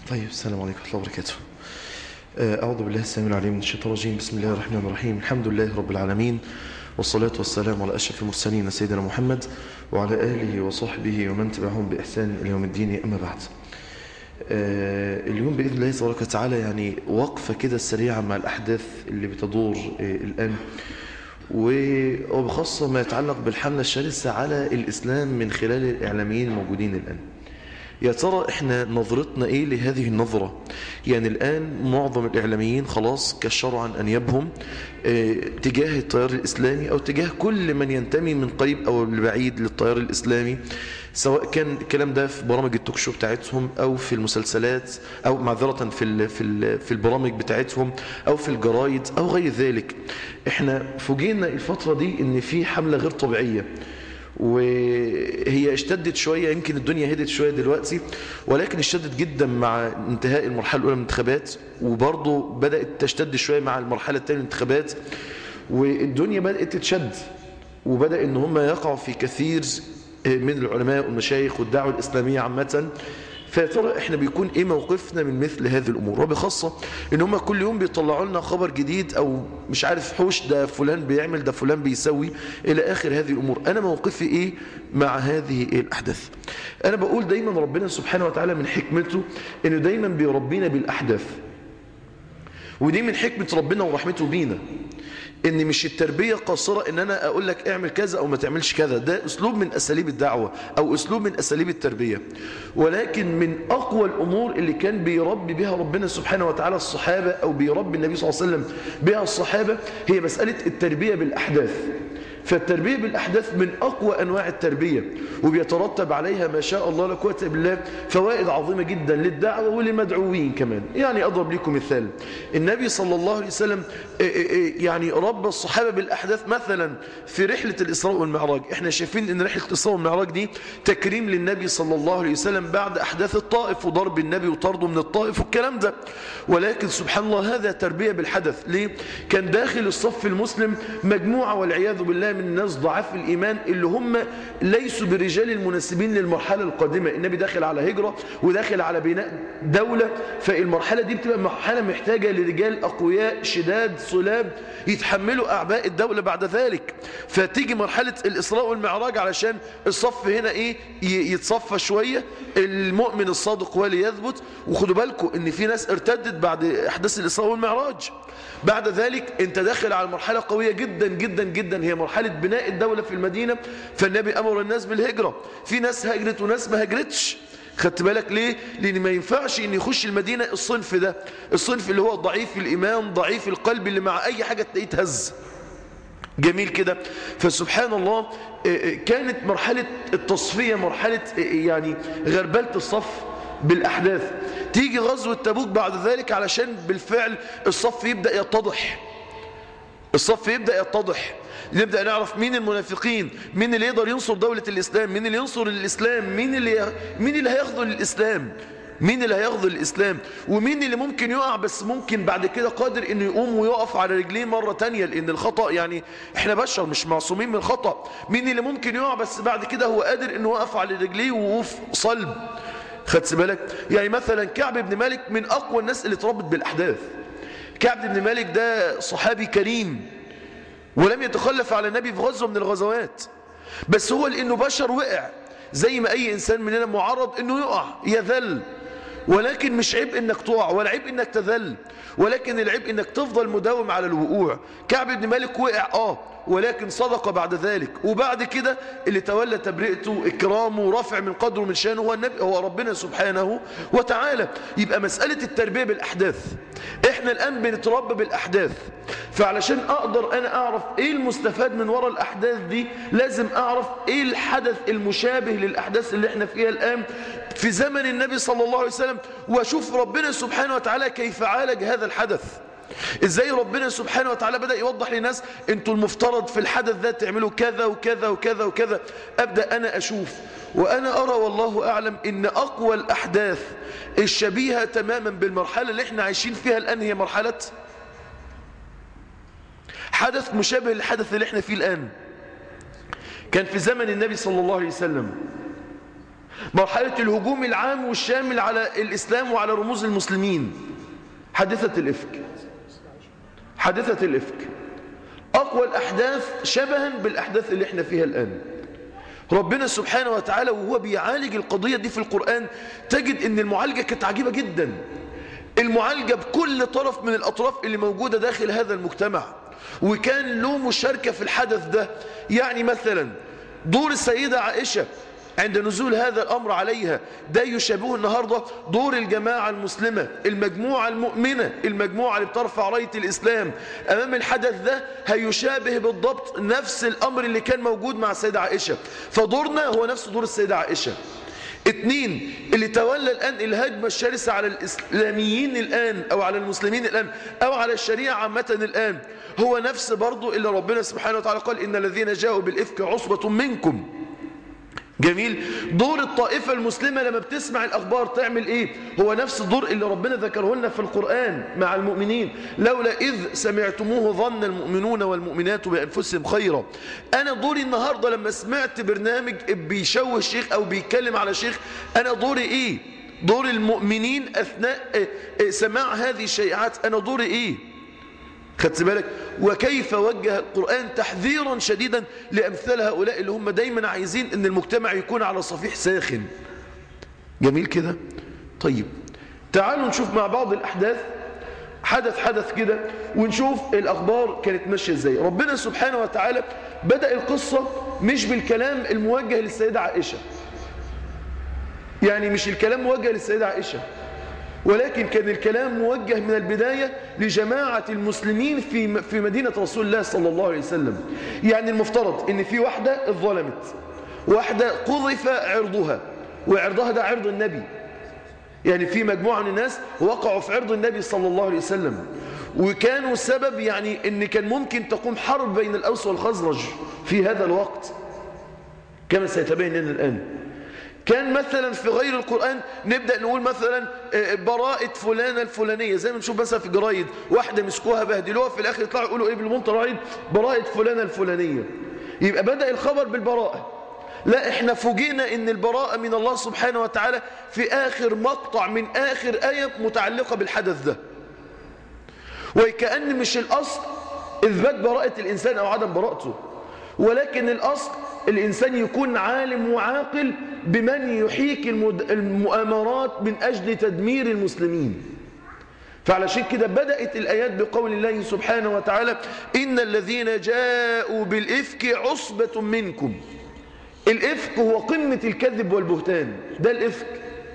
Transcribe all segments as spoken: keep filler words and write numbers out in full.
طيب، السلام عليكم ورحمة الله وبركاته. أعوذ بالله السميع العليم من الشيطان الرجيم. بسم الله الرحمن الرحيم. الحمد لله رب العالمين، والصلاة والسلام على أشرف المرسلين سيدنا محمد وعلى آله وصحبه ومن تبعهم بإحسان إلى يوم الدين. أما بعد، اليوم بإذن الله تبارك وتعالى يعني وقفة كده سريعة مع الأحداث اللي بتدور الآن، وبخاصة ما يتعلق بالحملة الشرسة على الإسلام من خلال الإعلاميين الموجودين الآن. يا ترى احنا نظرتنا ايه لهذه النظرة؟ يعني الآن معظم الإعلاميين خلاص كشروا عن أنيابهم اه تجاه التيار الإسلامي أو تجاه كل من ينتمي من قريب أو البعيد للتيار الإسلامي، سواء كان الكلام ده في برامج التوكشو بتاعتهم أو في المسلسلات أو معذرة في ال في ال في البرامج بتاعتهم أو في الجرايد أو غير ذلك. احنا فوجئنا الفترة دي إن في حملة غير طبيعية، وهي اشتدت شوية، يمكن الدنيا هدت شوية دلوقتي، ولكن اشتدت جدا مع انتهاء المرحلة الأولى من الانتخابات، وبرضه بدأت تشتد شوية مع المرحلة الثانية من الانتخابات، والدنيا بدأت تتشد، وبدأ ان هم يقعوا في كثير من العلماء والمشايخ والدعوة الإسلامية عامة. فترى احنا بيكون ايه موقفنا من مثل هذه الامور، وبخاصة ان هم كل يوم بيطلعوا لنا خبر جديد او مش عارف حوش ده فلان بيعمل ده فلان بيسوي الى اخر هذه الامور. انا موقفي ايه مع هذه الاحداث؟ انا بقول دايما ربنا سبحانه وتعالى من حكمته انه دايما بيربينا بالاحداث، ودي من حكمة ربنا ورحمته بينا، ان مش التربية قاصرة ان انا اقول لك اعمل كذا او ما تعملش كذا، ده اسلوب من اساليب الدعوة او اسلوب من اساليب التربية، ولكن من اقوى الامور اللي كان بيربي بها ربنا سبحانه وتعالى الصحابة او بيربي النبي صلى الله عليه وسلم بها الصحابة هي مسألة التربية بالاحداث. فالتربية بالأحداث من أقوى أنواع التربية، وبيترتب عليها ما شاء الله لا قوة إلا بالله فوائد عظيمة جدا للدعوة وللمدعوين كمان. يعني أضرب لكم مثال، النبي صلى الله عليه وسلم يعني ربى الصحابة بالأحداث مثلا في رحلة الإسراء والمعراج. احنا شايفين أن رحلة الإسراء والمعراج دي تكريم للنبي صلى الله عليه وسلم بعد أحداث الطائف وضرب النبي وطرده من الطائف والكلام ده، ولكن سبحان الله هذا تربية بالحدث. ليه؟ كان داخل الصف المسلم مجموعة والعياذ بالله من الناس ضعاف الإيمان اللي هم ليسوا برجال المناسبين للمرحلة القادمة. النبي داخل على هجرة وداخل على بناء دولة، فالمرحلة دي بتبقى مرحلة محتاجة لرجال أقوياء شداد صلاب يتحملوا أعباء الدولة بعد ذلك. فتيجي مرحلة الإسراء والمعراج علشان الصف هنا إيه يتصفى شوية، المؤمن الصادق ولي يثبت. وخدوا بالكم إن في ناس ارتدت بعد أحداث الإسراء والمعراج. بعد ذلك انت داخل على مرحلة قوية جدا جدا جدا، هي مرحلة بناء الدولة في المدينة، فالنبي أمر الناس بالهجرة. في ناس هاجرت وناس ما هاجرتش، خدت بالك ليه؟ لأن ما ينفعش ان يخش المدينة الصنف ده، الصنف اللي هو ضعيف الإيمان ضعيف القلب اللي مع أي حاجة تلاقيه تهز. جميل كده. فسبحان الله كانت مرحلة التصفية مرحلة يعني غربلة الصف بالأحداث. تيجي غزوة تبوك بعد ذلك علشان بالفعل الصف يبدأ يتضح، الصف يبدأ يتضح، نبدأ نعرف مين المنافقين، مين اللي يقدر ينصر دولة الإسلام، مين اللي ينصر الإسلام، مين اللي مين اللي هيخذل الإسلام، مين اللي هيخذل الإسلام، ومين اللي ممكن يقع بس ممكن بعد كده قادر انه يقوم ويقف على رجليه مرة تانية، لأن الخطأ يعني احنا بشر مش معصومين من الخطأ. مين اللي ممكن يقع بس بعد كده هو قادر انه يقف على رجليه ووقوف صلب. خدت بالك؟ يعني مثلا كعب بن مالك من أقوى الناس اللي تربط بالأحداث. كعب بن مالك ده صحابي كريم ولم يتخلف على النبي في غزوة من الغزوات، بس هو لأنه بشر وقع زي ما أي إنسان مننا معرض أنه يقع يذل، ولكن مش عيب انك تقع ولا عيب انك تذل، ولكن العيب انك تفضل مداوم على الوقوع. كعب بن مالك وقع اه ولكن صدق بعد ذلك، وبعد كده اللي تولى تبرئته اكرامه ورفع من قدره من شانه هو النبي هو ربنا سبحانه وتعالى. يبقى مسألة التربية بالأحداث، احنا الآن بنتربى بالأحداث، فعلشان اقدر انا اعرف ايه المستفاد من وراء الأحداث دي لازم اعرف ايه الحدث المشابه للأحداث اللي احنا فيها الآن في زمن النبي صلى الله عليه وسلم، واشوف ربنا سبحانه وتعالى كيف عالج هذا الحدث. ازاي ربنا سبحانه وتعالى بدأ يوضح للناس انتوا المفترض في الحدث ده تعملوا كذا وكذا وكذا وكذا. ابدأ انا اشوف وانا ارى والله اعلم ان اقوى الاحداث الشبيهة تماما بالمرحلة اللي احنا عايشين فيها الان هي مرحلة حدث مشابه للحدث اللي احنا فيه الان. كان في زمن النبي صلى الله عليه وسلم مرحلة الهجوم العام والشامل على الإسلام وعلى رموز المسلمين، حادثة الإفك. حادثة الإفك أقوى الأحداث شبها بالأحداث اللي احنا فيها الآن. ربنا سبحانه وتعالى وهو بيعالج القضية دي في القرآن تجد ان المعالجة كانت عجيبة جدا. المعالجة بكل طرف من الأطراف اللي موجودة داخل هذا المجتمع، وكان له مشاركة في الحدث ده. يعني مثلا دور السيدة عائشة عند نزول هذا الأمر عليها ده يشابه النهاردة دور الجماعة المسلمة، المجموعة المؤمنة، المجموعة اللي بترفع راية الإسلام أمام الحدث ده، هيشابه بالضبط نفس الأمر اللي كان موجود مع السيدة عائشة. فدورنا هو نفس دور السيدة عائشة. اتنين، اللي تولى الآن الهجمة الشرسة على الإسلاميين الآن أو على المسلمين الآن أو على الشريعة عامة الآن هو نفس برضو اللي ربنا سبحانه وتعالى قال إن الذين جاءوا بالإفك عصبة منكم. جميل. دور الطائفة المسلمة لما بتسمع الأخبار تعمل إيه؟ هو نفس الدور اللي ربنا ذكره لنا في القرآن مع المؤمنين، لولا إذ سمعتموه ظن المؤمنون والمؤمنات بأنفسهم خيرا. أنا دوري النهاردة لما سمعت برنامج بيشوه شيخ أو بيتكلم على شيخ، أنا دوري إيه؟ دور المؤمنين أثناء سماع هذه الشيعات أنا دوري إيه؟ خدت بالك؟ وكيف وجه القرآن تحذيرا شديدا لأمثال هؤلاء اللي هم دايما عايزين ان المجتمع يكون على صفيح ساخن. جميل كده. طيب تعالوا نشوف مع بعض الأحداث، حدث حدث كده ونشوف الأخبار كانت ماشية ازاي. ربنا سبحانه وتعالى بدأ القصة مش بالكلام الموجه للسيدة عائشة، يعني مش الكلام موجه للسيدة عائشة، ولكن كان الكلام موجه من البداية لجماعة المسلمين في في مدينة رسول الله صلى الله عليه وسلم. يعني المفترض ان في واحدة اتظلمت، واحدة قذف عرضها، وعرضها ده عرض النبي، يعني في مجموعة من الناس وقعوا في عرض النبي صلى الله عليه وسلم، وكانوا سبب يعني ان كان ممكن تقوم حرب بين الأوس والخزرج في هذا الوقت كما سيتبين لنا الآن. كان مثلا في غير القرآن نبدأ نقول مثلا براءة فلانة الفلانية، زي ما نشوف مثلا في جرايد واحدة مسكوها بهدلوها في الآخر يطلعوا يقولوا ايه بالمنطقة براءة فلانة الفلانية، يبقى بدأ الخبر بالبراءة. لا، احنا فوجئنا ان البراءة من الله سبحانه وتعالى في آخر مقطع من آخر آية متعلقة بالحدث ده، وكأن مش الأصل إثبات براءة الإنسان أو عدم براءته، ولكن الأصل الإنسان يكون عالم وعاقل بمن يحيك المؤامرات من أجل تدمير المسلمين. فعلشان كده بدأت الآيات بقول الله سبحانه وتعالى إن الذين جاءوا بالإفك عصبة منكم. الإفك هو قمة الكذب والبهتان، ده الإفك.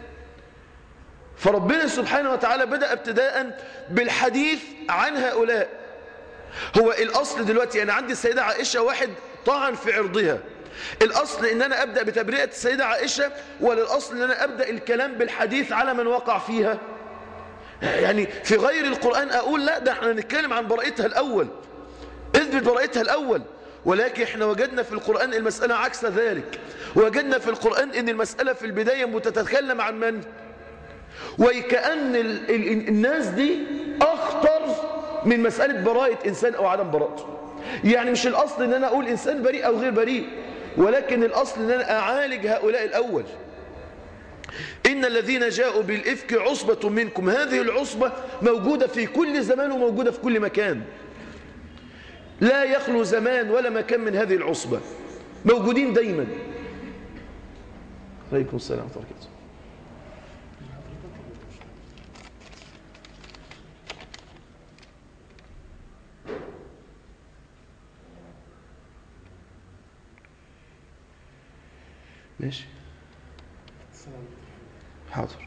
فربنا سبحانه وتعالى بدأ ابتداء بالحديث عن هؤلاء. هو الأصل دلوقتي أنا عندي السيدة عائشة واحد طعن في عرضها، الأصل إن أنا أبدأ بتبرئة السيدة عائشة، ولا الأصل إن أنا أبدأ الكلام بالحديث على من وقع فيها؟ يعني في غير القرآن أقول لا، ده احنا نتكلم عن براءتها الأول، اثبت براءتها الأول. ولكن احنا وجدنا في القرآن المسألة عكس ذلك، وجدنا في القرآن إن المسألة في البداية متتكلم عن من؟ وكأن ال ال الناس دي أخطر من مسألة براءة إنسان أو عدم براءته. يعني مش الأصل إن أنا أقول إنسان بريء أو غير بريء، ولكن الأصل إن أنا أعالج هؤلاء الأول. إن الذين جاءوا بالإفك عصبة منكم. هذه العصبة موجودة في كل زمان وموجودة في كل مكان، لا يخلو زمان ولا مكان من هذه العصبة، موجودين دايما. عليكم السلام ورحمة الله وبركاته. ماشي، حاضر.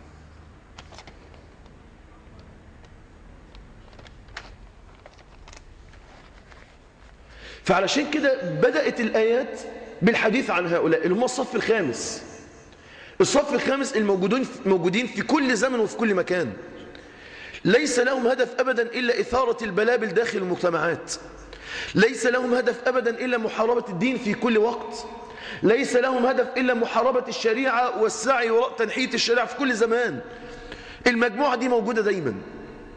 فعلشان كده بدأت الآيات بالحديث عن هؤلاء اللي هم الصف الخامس. الصف الخامس الموجودين موجودين في كل زمن وفي كل مكان، ليس لهم هدف أبدا إلا إثارة البلابل داخل المجتمعات، ليس لهم هدف أبدا إلا محاربة الدين في كل وقت، ليس لهم هدف إلا محاربة الشريعة والسعي وراء تنحية الشريعة في كل زمان. المجموعة دي موجودة دايما،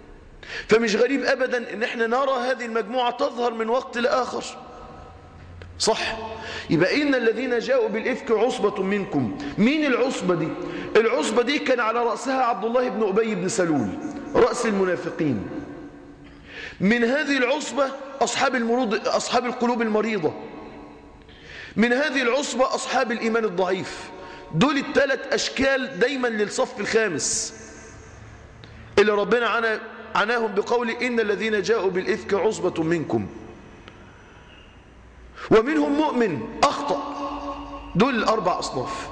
فمش غريب أبدا إن احنا نرى هذه المجموعة تظهر من وقت لآخر. صح؟ يبقى إن الذين جاءوا بالإفك عصبة منكم. مين العصبة دي؟ العصبة دي كان على رأسها عبد الله بن أبي بن سلول، رأس المنافقين. من هذه العصبة أصحاب المرض، أصحاب القلوب المريضة. من هذه العصبة أصحاب الإيمان الضعيف. دول الثلاث أشكال دايما للصف الخامس اللي ربنا عنا عناهم بقول إن الذين جاءوا بالإفك عصبة منكم. ومنهم مؤمن أخطأ. دول الأربع أصناف.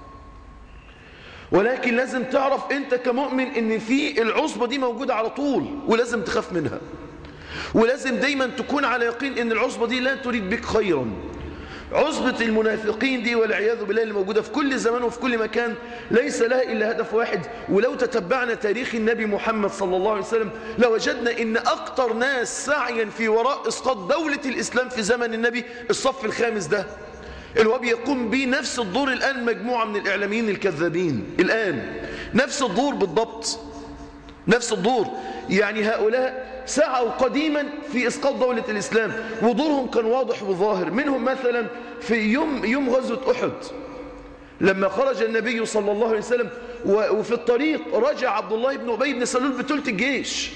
ولكن لازم تعرف أنت كمؤمن إن في العصبة دي موجودة على طول، ولازم تخاف منها، ولازم دايما تكون على يقين إن العصبة دي لا تريد بك خيرا. عصبة المنافقين دي والعياذ بالله اللي موجودة في كل زمان وفي كل مكان ليس لها إلا هدف واحد. ولو تتبعنا تاريخ النبي محمد صلى الله عليه وسلم لوجدنا إن أكتر ناس سعيا في وراء إسقاط دولة الإسلام في زمن النبي الصف الخامس ده، اللي هو بيقوم به نفس الدور الآن مجموعة من الإعلاميين الكذابين. الآن نفس الدور بالضبط، نفس الدور. يعني هؤلاء سعوا قديما في إسقاط دولة الإسلام ودورهم كان واضح وظاهر. منهم مثلا في يوم يوم غزوة أحد لما خرج النبي صلى الله عليه وسلم وفي الطريق رجع عبد الله بن أبي بن سلول بثلث الجيش،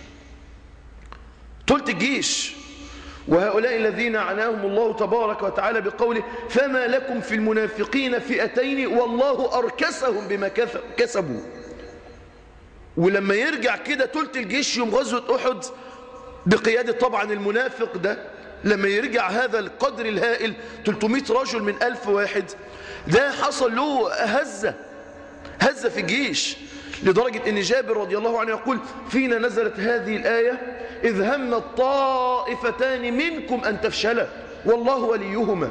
ثلث الجيش. وهؤلاء الذين عناهم الله تبارك وتعالى بقوله فما لكم في المنافقين فئتين والله أركسهم بما كسبوا. ولما يرجع كده ثلث الجيش يوم غزوة أحد بقيادة طبعا المنافق ده، لما يرجع هذا القدر الهائل ثلاثمائة رجل من ألف واحد، ده حصل له هزة هزة في الجيش، لدرجة ان جابر رضي الله عنه يقول فينا نزلت هذه الآية إذ هم الطائفتان منكم أن تفشلا والله وليهما.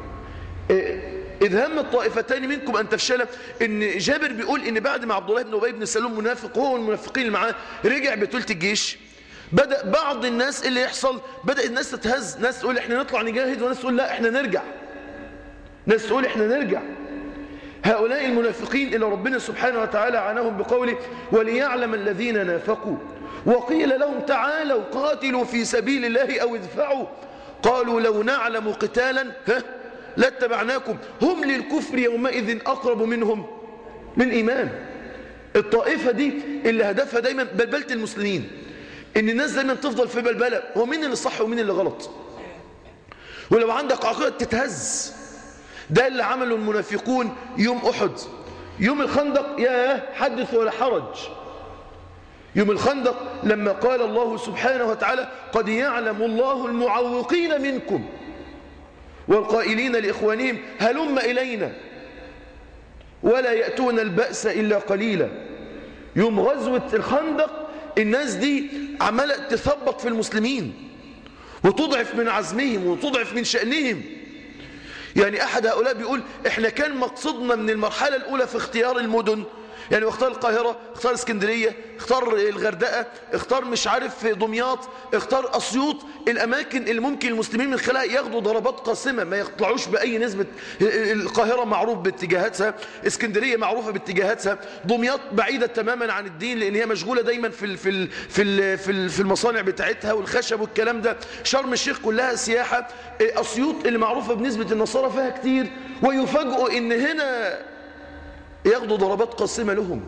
إذ هم الطائفتان منكم أن تفشلا. إن جابر بيقول إن بعد ما عبد الله بن أبي بن سلول منافق هو المنافقين اللي معاه رجع بثلث الجيش، بدأ بعض الناس اللي يحصل، بدأ الناس تتهز، ناس تقول إحنا نطلع نجاهد وناس تقول لا إحنا نرجع، ناس تقول إحنا نرجع. هؤلاء المنافقين اللي ربنا سبحانه وتعالى عنهم بقوله وليعلم الذين نافقوا وقيل لهم تعالوا قاتلوا في سبيل الله أو ادفعوا قالوا لو نعلم قتالا ها لاتبعناكم هم للكفر يومئذ أقرب منهم للإيمان. الطائفة دي اللي هدفها دايما بلبلة المسلمين، إن الناس دايما تفضل في بلبلة، هو مين اللي صح ومين اللي غلط. ولو عندك عقيدة تتهز. ده اللي عمله المنافقون يوم أحد. يوم الخندق يا حدث ولا حرج. يوم الخندق لما قال الله سبحانه وتعالى قد يعلم الله المعوقين منكم والقائلين لإخوانهم هلم إلينا ولا يأتون البأس إلا قليلا. يوم غزوة الخندق الناس دي عمالة تثبط في المسلمين وتضعف من عزمهم وتضعف من شأنهم. يعني أحد هؤلاء بيقول إحنا كان مقصدنا من المرحلة الأولى في اختيار المدن، يعني اختار القاهرة، اختار اسكندرية، اختار الغردقة، اختار مش عارف دمياط، اختار أسيوط، الأماكن اللي ممكن المسلمين من خلالها ياخدوا ضربات قاسمة ما يطلعوش بأي نسبة. القاهرة معروف باتجاهاتها، اسكندرية معروفة باتجاهاتها، دمياط بعيدة تماما عن الدين لأن هي مشغولة دايما في في في في في المصانع بتاعتها والخشب والكلام ده، شرم الشيخ كلها سياحة، أسيوط اللي معروفة بنسبة النصارى فيها كتير، ويفاجئوا إن هنا ياخدوا ضربات قاسمة لهم.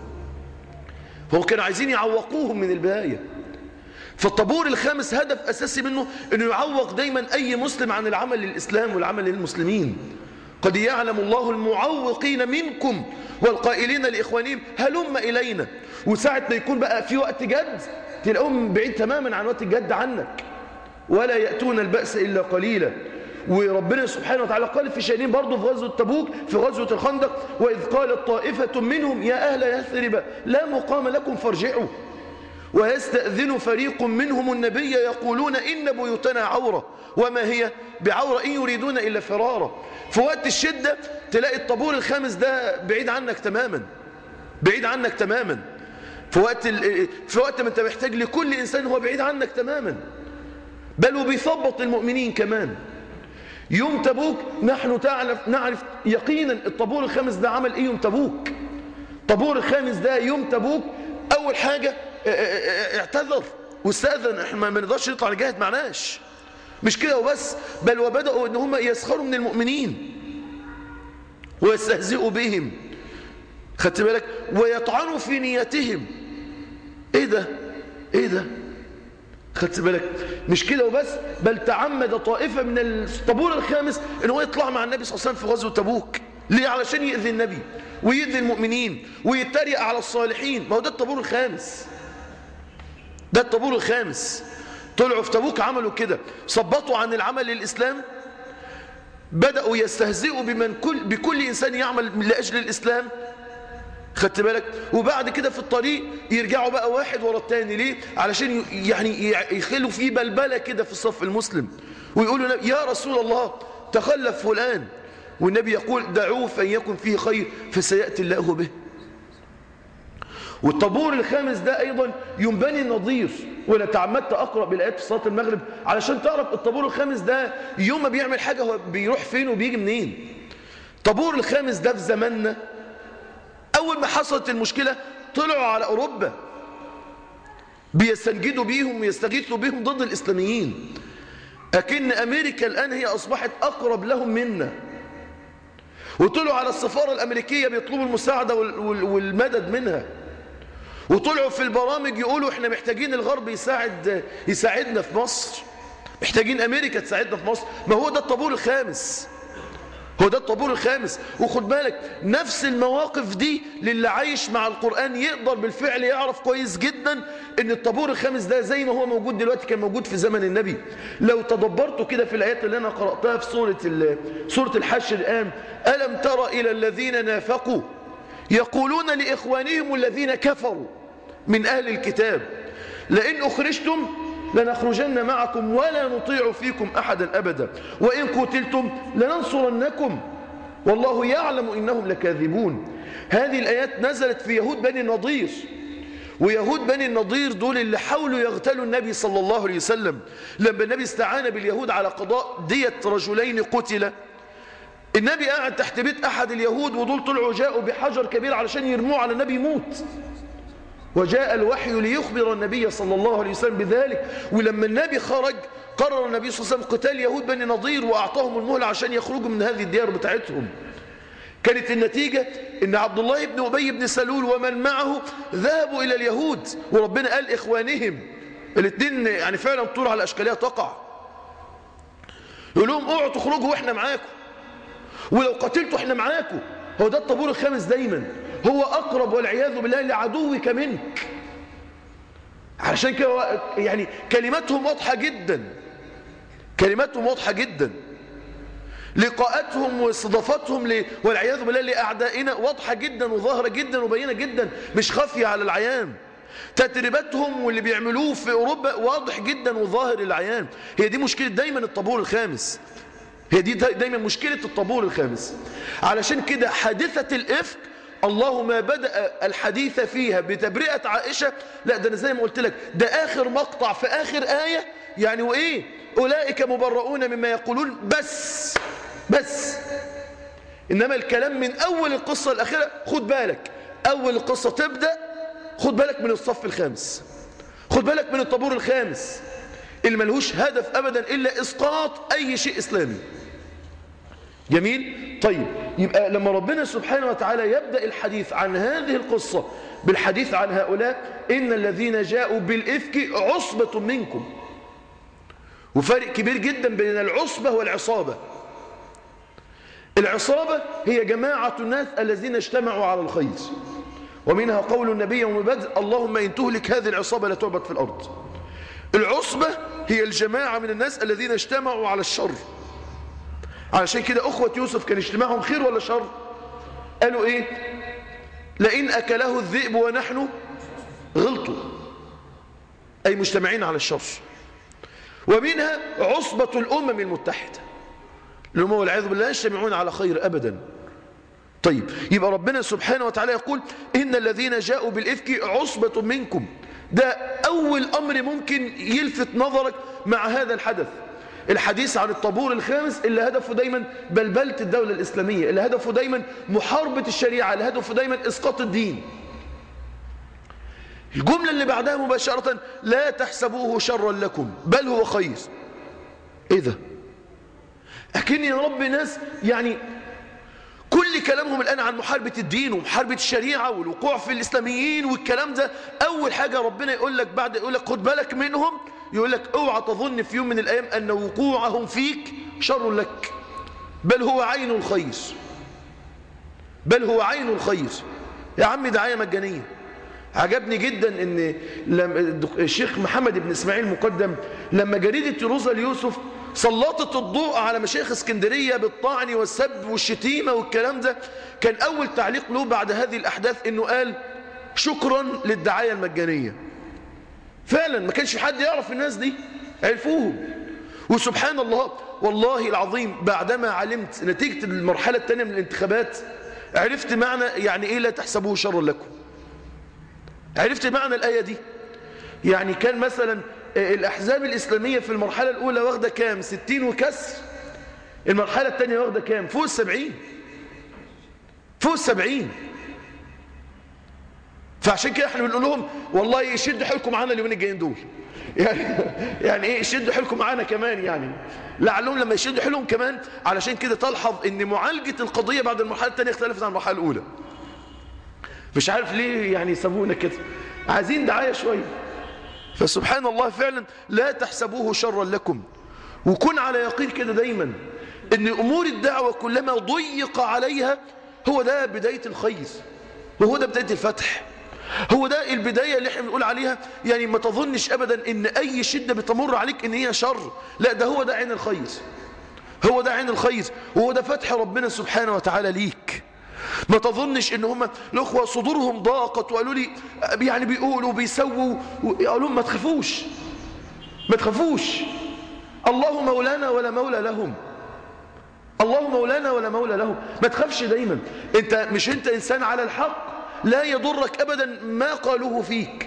هو كانوا عايزين يعوقوهم من البداية. فالطابور الخامس هدف أساسي منه أنه يعوق دايما أي مسلم عن العمل للإسلام والعمل للمسلمين. قد يعلم الله المعوقين منكم والقائلين لإخوانهم هلم إلينا. وساعة ما يكون بقى في وقت جد تلاقوهم بعيد تماما عن وقت الجد عنك. ولا يأتون البأس إلا قليلا. وربنا سبحانه وتعالى قال في شأنين برضه في غزوة تبوك في غزوة الخندق وإذ قالت طائفة منهم يا أهل يثرب لا مقام لكم فارجعوا ويستأذن فريق منهم النبي يقولون إن بيوتنا عورة وما هي بعورة إن يريدون إلا فرارا. في وقت الشدة تلاقي الطابور الخامس ده بعيد عنك تماما، بعيد عنك تماما. في وقت ال... في وقت ما أنت محتاج لكل إنسان هو بعيد عنك تماما، بل وبيثبط المؤمنين كمان. يوم تبوك نحن تعرف نعرف يقينا الطابور الخامس ده عمل ايه يوم تبوك. الطابور الخامس ده يوم تبوك اول حاجة اعتذر واستأذن، احنا ما نقدرش نطلع نجاهد معناش، مش كده وبس، بل وبدأوا ان هم يسخروا من المؤمنين ويستهزئوا بهم، خدت بالك، ويطعنوا في نيتهم. ايه ده ايه ده خدت بالك، مش كده وبس، بل تعمد طائفة من الطابور الخامس ان هو يطلع مع النبي صلى الله عليه وسلم في غزوة تبوك. ليه؟ علشان يؤذي النبي ويؤذي المؤمنين ويتريق على الصالحين. ما هو ده الطابور الخامس، ده الطابور الخامس. طلعوا في تبوك عملوا كده، صبطوا عن العمل للإسلام، بدأوا يستهزئوا بمن كل بكل إنسان يعمل لأجل الإسلام، خدت بالك، وبعد كده في الطريق يرجعوا بقى واحد ورا التاني. ليه؟ علشان يعني يخلوا فيه بلبلة كده في الصف المسلم، ويقولوا يا رسول الله تخلف فلان، والنبي يقول دعوه فإن يكن فيه خير فسيأتي الله به. والطابور الخامس ده أيضا يوم بني النضير، وأنا تعمدت أقرأ بالآيات في صلاة المغرب علشان تعرف الطابور الخامس ده يوم ما بيعمل حاجة هو بيروح فين وبيجي منين. الطابور الخامس ده في زماننا أول ما حصلت المشكلة طلعوا على أوروبا بيستنجدوا بيهم ويستغيثوا بيهم ضد الإسلاميين، أكن أمريكا الآن هي أصبحت أقرب لهم منا، وطلعوا على السفارة الأمريكية بيطلبوا المساعدة والمدد منها، وطلعوا في البرامج يقولوا احنا محتاجين الغرب يساعد يساعدنا في مصر، محتاجين أمريكا تساعدنا في مصر. ما هو ده الطابور الخامس، هو ده الطابور الخامس. وخد بالك نفس المواقف دي للي عايش مع القرآن يقدر بالفعل يعرف كويس جدا ان الطابور الخامس ده زي ما هو موجود دلوقتي كان موجود في زمن النبي. لو تدبرتوا كده في الآيات اللي أنا قرأتها في سورة سورة الحشر الآن، ألم تر إلى الذين نافقوا يقولون لإخوانهم الذين كفروا من أهل الكتاب لئن أخرجتم لنخرجن معكم ولا نطيع فيكم أحدا أبدا وإن قتلتم لننصرنكم والله يعلم إنهم لكاذبون. هذه الآيات نزلت في يهود بني النضير، ويهود بني النضير دول اللي حاولوا يغتالوا النبي صلى الله عليه وسلم لما النبي استعان باليهود على قضاء دية رجلين قتلا. النبي قاعد تحت بيت أحد اليهود، ودول طلعوا جاءوا بحجر كبير علشان يرموه على النبي يموت، وجاء الوحي ليخبر النبي صلى الله عليه وسلم بذلك. ولما النبي خرج قرر النبي صلى الله عليه وسلم قتال يهود بني نضير، وأعطاهم المهلة عشان يخرجوا من هذه الديار بتاعتهم. كانت النتيجة ان عبد الله بن أبي بن سلول ومن معه ذهبوا إلى اليهود، وربنا قال إخوانهم، الاثنين يعني فعلا طول على أشكالها تقع، يقول لهم اوعوا تخرجوا واحنا معاكم، ولو قتلتوا احنا معاكم. هو ده الطابور الخامس دايما، هو أقرب والعياذ بالله لعدوك منك. عشان كده يعني كلماتهم واضحة جدا، كلماتهم واضحة جدا، لقاءاتهم واستضافتهم ل... والعياذ بالله لأعدائنا واضحة جدا وظاهرة جدا وبينة جدا، مش خافية على العيان. تترباتهم واللي بيعملوه في أوروبا واضح جدا وظاهر العيان. هي دي مشكلة دايما الطابور الخامس، هي دي دايما مشكلة الطابور الخامس. علشان كده حادثة الإفك الله ما بدأ الحديث فيها بتبرئة عائشة، لا ده أنا زي ما قلت لك ده آخر مقطع في آخر آية، يعني وإيه أولئك مبرؤون مما يقولون، بس بس إنما الكلام من أول القصة الأخيرة. خد بالك أول القصة تبدأ، خد بالك من الصف الخامس، خد بالك من الطابور الخامس اللي ملهوش هدف أبدا إلا إسقاط أي شيء إسلامي. جميل. طيب يبقى لما ربنا سبحانه وتعالى يبدأ الحديث عن هذه القصة بالحديث عن هؤلاء، إن الذين جاءوا بالإفك عصبة منكم، وفرق كبير جدا بين العصبة والعصابة. العصابة هي جماعة الناس الذين اجتمعوا على الخير، ومنها قول النبي يوم بدر اللهم إن تهلك هذه العصابة لا تعبد في الأرض. العصبة هي الجماعة من الناس الذين اجتمعوا على الشر. علشان كده أخوة يوسف كان اجتماعهم خير ولا شر؟ قالوا إيه؟ لئن أكله الذئب ونحن غلطوا، أي مجتمعين على الشر. ومنها عصبة الأمم المتحدة، الأمم والعياذ بالله يجتمعون على خير أبدا. طيب يبقى ربنا سبحانه وتعالى يقول إن الذين جاءوا بالإفك عصبة منكم، ده أول أمر ممكن يلفت نظرك مع هذا الحدث. الحديث عن الطابور الخامس اللي هدفه دايما بلبلة الدولة الإسلامية، اللي هدفه دايما محاربة الشريعة، اللي هدفه دايما إسقاط الدين. الجملة اللي بعدها مباشرة لا تحسبوه شرا لكم بل هو خير. ايه ده؟ اكن يا رب ناس يعني كل كلامهم الآن عن محاربة الدين ومحاربة الشريعة والوقوع في الإسلاميين والكلام ده. أول حاجة ربنا يقول لك بعد يقول لك خد بالك منهم، يقول لك اوعى تظن في يوم من الأيام أن وقوعهم فيك شر لك، بل هو عين الخير، بل هو عين الخير. يا عم دعاية مجانية. عجبني جدا ان الشيخ محمد بن اسماعيل مقدم لما جريدة يروزا اليوسف سلطت الضوء على مشايخ اسكندرية بالطعن والسب والشتيمة والكلام ده، كان أول تعليق له بعد هذه الأحداث إنه قال شكرا للدعاية المجانية. فعلا ما كانش حد يعرف الناس دي، عرفوهم. وسبحان الله والله العظيم بعدما علمت نتيجة المرحلة الثانية من الانتخابات عرفت معنى يعني إيه لا تحسبوه شرا لكم. عرفت معنى الآية دي. يعني كان مثلا الأحزاب الإسلامية في المرحلة الأولى واخدة كام؟ ستين وكسر. المرحلة الثانية واخدة كام؟ فوق السبعين، فوق السبعين. فعشان كده احنا بنقول لهم والله يشدوا حيلكم معانا اليومين الجايين دول. يعني يعني ايه يشدوا حيلكم معانا كمان، يعني لعلهم لما يشدوا حيلهم كمان. علشان كده تلحظ ان معالجة القضية بعد المرحلة الثانية اختلفت عن المرحلة الأولى. مش عارف ليه يعني سابونا كده، عايزين دعاية شوية. فسبحان الله فعلا لا تحسبوه شرا لكم. وكن على يقين كده دايما ان امور الدعوة كلما ضيق عليها هو ده بداية الخير، وهو ده بداية الفتح، هو ده البداية اللي احنا بنقول عليها. يعني ما تظنش ابدا ان اي شدة بتمر عليك ان هي شر، لا ده هو ده عين الخير، هو ده عين الخير، وهو ده فتح ربنا سبحانه وتعالى ليك. ما تظنش ان هم الاخوه صدورهم ضاقت وقالوا لي يعني بيقولوا وبيسووا، قالوا لهم ما تخافوش، ما تخافوش، الله مولانا ولا مولى لهم، الله مولانا ولا مولى لهم. ما تخافش دايما، انت مش انت انسان على الحق، لا يضرك ابدا ما قالوه فيك.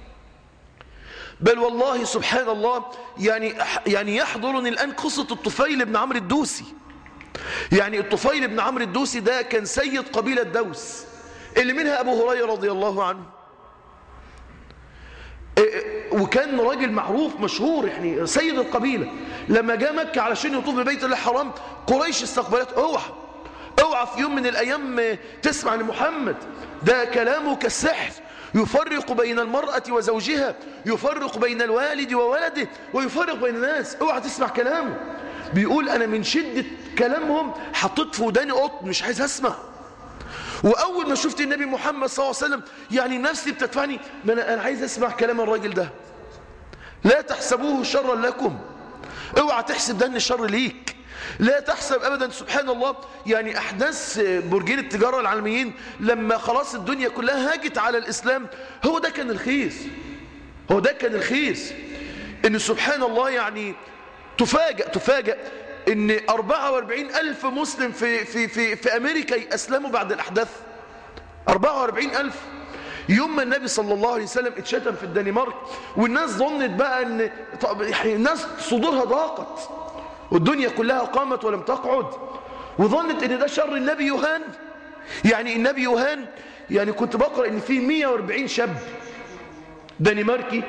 بل والله سبحان الله يعني يعني يحضرني الان قصه الطفيل بن عمرو الدوسي. يعني الطفيل بن عمرو الدوسي ده كان سيد قبيلة دوس اللي منها أبو هريرة رضي الله عنه، وكان راجل معروف مشهور يعني سيد القبيلة. لما جاء مكة علشان يطوف ببيت الله الحرام قريش استقبلته، اوعى اوعى في يوم من الأيام تسمع لمحمد، ده كلامه كالسحر، يفرق بين المرأة وزوجها، يفرق بين الوالد وولده، ويفرق بين الناس، اوعى تسمع كلامه. بيقول أنا من شدة كلامهم حطيت في وداني قط مش عايز أسمع. وأول ما شفت النبي محمد صلى الله عليه وسلم يعني نفسي بتدفعني، ما أنا, أنا عايز أسمع كلام الراجل ده. لا تحسبوه شرا لكم، اوعى تحسب ده ان الشر ليك، لا تحسب أبدا. سبحان الله يعني أحداث برجين التجارة العالميين لما خلاص الدنيا كلها هاجت على الإسلام، هو ده كان الخير، هو ده كان الخير. إن سبحان الله يعني تفاجأ تفاجأ ان أربعة وأربعين ألف مسلم في, في, في, في أمريكا أسلموا بعد الأحداث. أربعة وأربعين ألف. يوم ما النبي صلى الله عليه وسلم اتشتم في الدنمارك والناس ظنت بقى ان يعني الناس صدورها ضاقت والدنيا كلها قامت ولم تقعد، وظنت ان ده شر النبي يهان. يعني النبي يهان. يعني كنت بقرأ ان في مئة وأربعين شاب دنماركي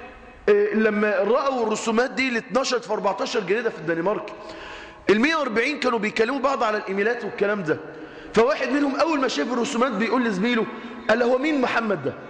لما رأوا الرسومات دي اللي اتنشرت في أربعتاشر جريدة في الدنمارك، ال مئة وأربعين كانوا بيكلموا بعض على الإيميلات والكلام ده. فواحد منهم أول ما شاف الرسومات بيقول لزميله، قال له هو مين محمد ده؟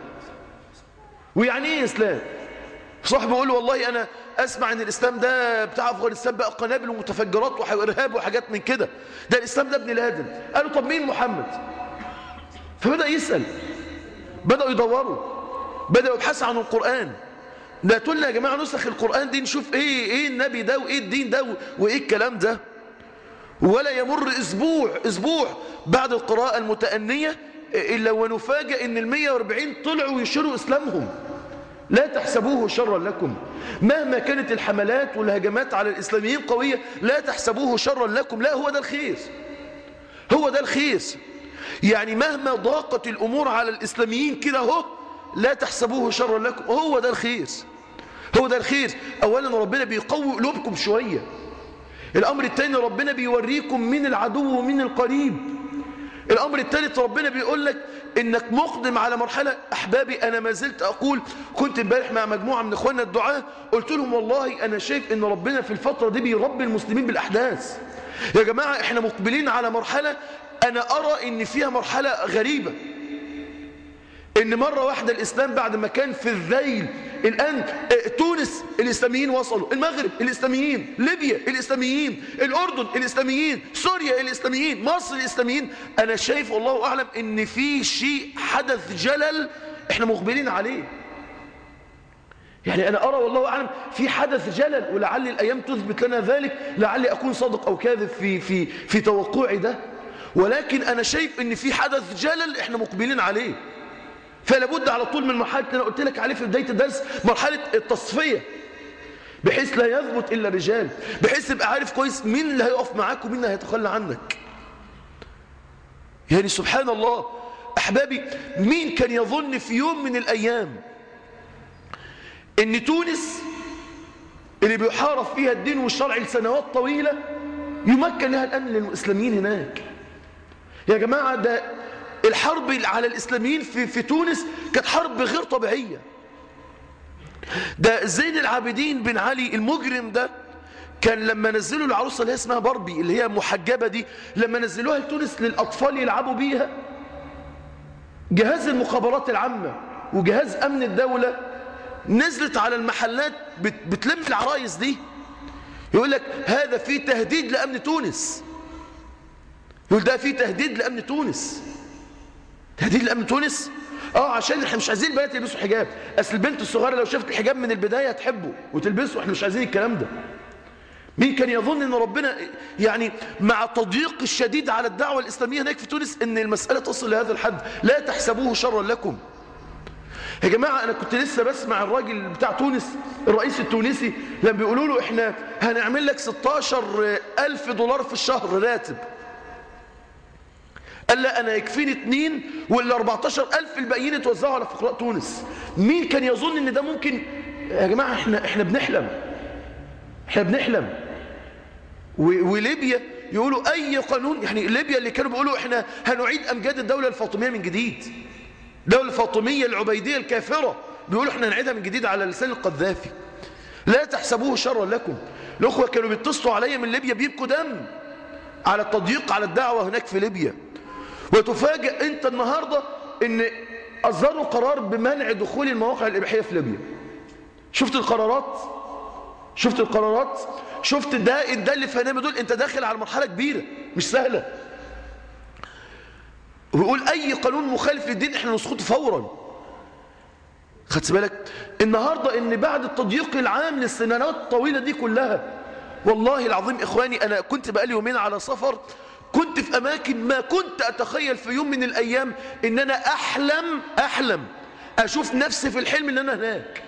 ويعني ايه إسلام؟ صاحبه يقول له والله أنا أسمع أن الإسلام ده بتاع أفغانستان بقى قنابل ومتفجرات وإرهاب وحاجات من كده، ده الإسلام ده ابن لادن. قال له طب مين محمد؟ فبدأ يسأل، بدأوا يدوروا، بدأوا يبحثوا عن القرآن. ده تقولنا يا جماعة نسخ القرآن دي نشوف ايه ايه النبي ده وايه الدين ده وايه الكلام ده. ولا يمر اسبوع اسبوع بعد القراءة المتأنية الا ونفاجئ ان المية واربعين طلعوا يشيروا اسلامهم. لا تحسبوه شرا لكم، مهما كانت الحملات والهجمات على الاسلاميين قوية لا تحسبوه شرا لكم، لا هو ده الخير، هو ده الخير. يعني مهما ضاقت الامور على الاسلاميين كده اهو لا تحسبوه شرا لكم، هو ده الخير، هو ده الخير. اولا ربنا بيقوي قلوبكم شوية. الامر الثاني ربنا بيوريكم من العدو ومن القريب. الأمر الثالث ربنا بيقول لك إنك مقدم على مرحلة. أحبابي أنا ما زلت أقول، كنت امبارح مع مجموعة من إخواننا الدعاة قلت لهم والله أنا شايف إن ربنا في الفترة دي بيربي المسلمين بالأحداث. يا جماعة إحنا مقبلين على مرحلة أنا أرى إن فيها مرحلة غريبة، إن مرة واحدة الإسلام بعد ما كان في الذيل، الآن تونس الإسلاميين وصلوا، المغرب الإسلاميين، ليبيا الإسلاميين، الأردن الإسلاميين، سوريا الإسلاميين، مصر الإسلاميين. أنا شايف والله أعلم إن في شيء حدث جلل إحنا مقبلين عليه. يعني أنا أرى والله أعلم في حدث جلل، ولعل الأيام تثبت لنا ذلك، لعلي أكون صادق أو كاذب في, في, في توقعي ده، ولكن أنا شايف إن في حدث جلل إحنا مقبلين عليه. فلا بد على طول من مرحلة أنا قلت لك عليه في بداية الدرس، مرحلة التصفية، بحيث لا يثبت إلا رجال، بحيث تبقى عارف كويس مين اللي هيقف معاك ومين اللي هيتخلى عنك. يعني سبحان الله أحبابي، مين كان يظن في يوم من الأيام إن تونس اللي بيحارب فيها الدين والشرع لسنوات طويلة يمكن لها الأمن للإسلاميين هناك؟ يا جماعة ده الحرب على الإسلاميين في, في تونس كانت حرب غير طبيعية. ده زين العابدين بن علي المجرم ده كان لما نزلوا العروسة اللي هي اسمها باربي اللي هي محجبة دي، لما نزلوها لتونس للأطفال يلعبوا بيها، جهاز المخابرات العامة وجهاز أمن الدولة نزلت على المحلات بتلم العرايس دي، يقول لك هذا فيه تهديد لأمن تونس، يقول ده فيه تهديد لأمن تونس. تهديد لأمن تونس؟ اه عشان احنا مش عايزين البنات يلبسوا حجاب، اصل البنت الصغيره لو شافت الحجاب من البدايه هتحبه وتلبسه، احنا مش عايزين الكلام ده. مين كان يظن ان ربنا يعني مع التضييق الشديد على الدعوه الاسلاميه هناك في تونس ان المساله تصل لهذا الحد؟ لا تحسبوه شرا لكم. يا جماعه انا كنت لسه بسمع الراجل بتاع تونس الرئيس التونسي لما بيقولوا له احنا هنعمل لك ستاشر ألف دولار في الشهر راتب، قال لا أنا يكفيني اتنين وال أربعتاشر ألف الباقيين يتوزعوا على فقراء تونس. مين كان يظن ان ده ممكن؟ يا جماعة احنا, احنا بنحلم احنا بنحلم وليبيا يقولوا أي قانون، يعني ليبيا اللي كانوا بيقولوا احنا هنعيد أمجاد الدولة الفاطمية من جديد، الدولة الفاطمية العبيدية الكافرة، بيقولوا احنا هنعيدها من جديد على لسان القذافي. لا تحسبوه شرا لكم. الأخوة كانوا بيتصلوا عليا من ليبيا بيبكوا دم على التضييق على الدعوة هناك في ليبيا، وتفاجئ انت النهاردة ان اصدروا قرار بمنع دخول المواقع الاباحيه في ليبيا. شفت القرارات؟ شفت القرارات؟ شفت ده ده اللي فهمنا دول انت داخل على مرحله كبيره مش سهله. ويقول اي قانون مخالف للدين احنا نسقطه فورا. خدت بالك النهارده ان بعد التضييق العام للسنوات الطويله دي كلها، والله العظيم اخواني انا كنت بقالي يومين على سفر، كنت في أماكن ما كنت أتخيل في يوم من الأيام إن أنا أحلم أحلم أشوف نفسي في الحلم إن أنا هناك.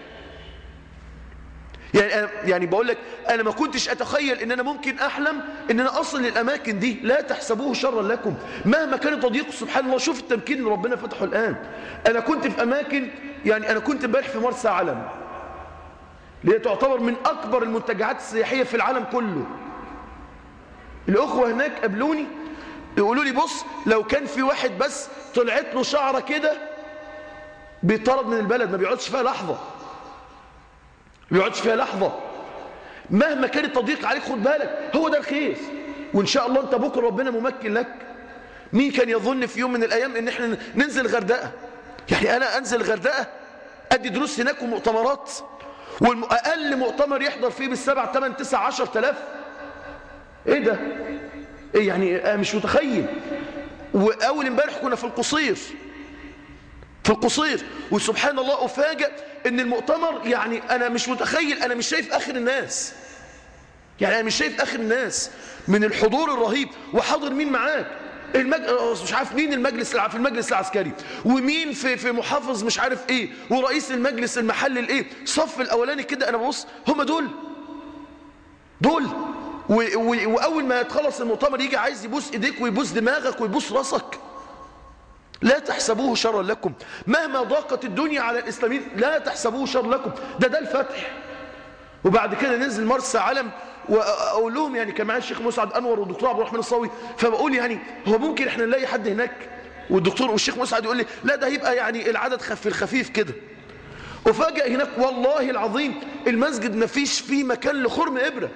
يعني يعني بقول لك أنا ما كنتش أتخيل إن أنا ممكن أحلم إن أنا أصل للأماكن دي. لا تحسبوه شرا لكم مهما كان التضييق. سبحان الله شوف التمكين اللي ربنا فتحه الآن. أنا كنت في أماكن، يعني أنا كنت امبارح في مرسى علم اللي هي تعتبر من أكبر المنتجعات السياحية في العالم كله. الأخوة هناك قابلوني يقولوا لي بص لو كان في واحد بس طلعت له شعرة كده بيطرد من البلد، ما بيقعدش فيها لحظة، ما بيقعدش فيها لحظة مهما كان التضييق عليك. خد بالك هو ده الخير، وإن شاء الله أنت بكرة ربنا ممكن لك. مين كان يظن في يوم من الأيام إن إحنا ننزل غردقة؟ يعني أنا أنزل غردقة أدي دروس هناك ومؤتمرات، والأقل مؤتمر يحضر فيه بالسبع ثمان تسع عشر تلاف. ايه ده؟ ايه يعني؟ انا مش متخيل. واول امبارح كنا في القصير في القصير وسبحان الله افاجئ ان المؤتمر، يعني انا مش متخيل، انا مش شايف اخر الناس، يعني انا مش شايف اخر الناس من الحضور الرهيب. وحاضر مين معاك؟ المج... مش عارف مين المجلس في المجلس العسكري، ومين في في محافظ مش عارف ايه، ورئيس المجلس المحلي الايه، صف الاولاني كده. انا ببص هم دول دول و... و... واول ما يتخلص المؤتمر يجي عايز يبوس ايديك ويبوس دماغك ويبوس راسك. لا تحسبوه شرا لكم مهما ضاقت الدنيا على الاسلاميين، لا تحسبوه شرا لكم. ده ده الفتح، وبعد كده ننزل مرسى علم واقول لهم يعني كان معايا الشيخ مسعد انور والدكتور عبد الرحمن الصاوي، فبقول يعني هو ممكن احنا نلاقي حد هناك، والدكتور والشيخ مسعد يقول لي لا ده هيبقى يعني العدد خف الخفيف كده. وفاجأ هناك والله العظيم المسجد ما فيش فيه مكان لخرم ابره.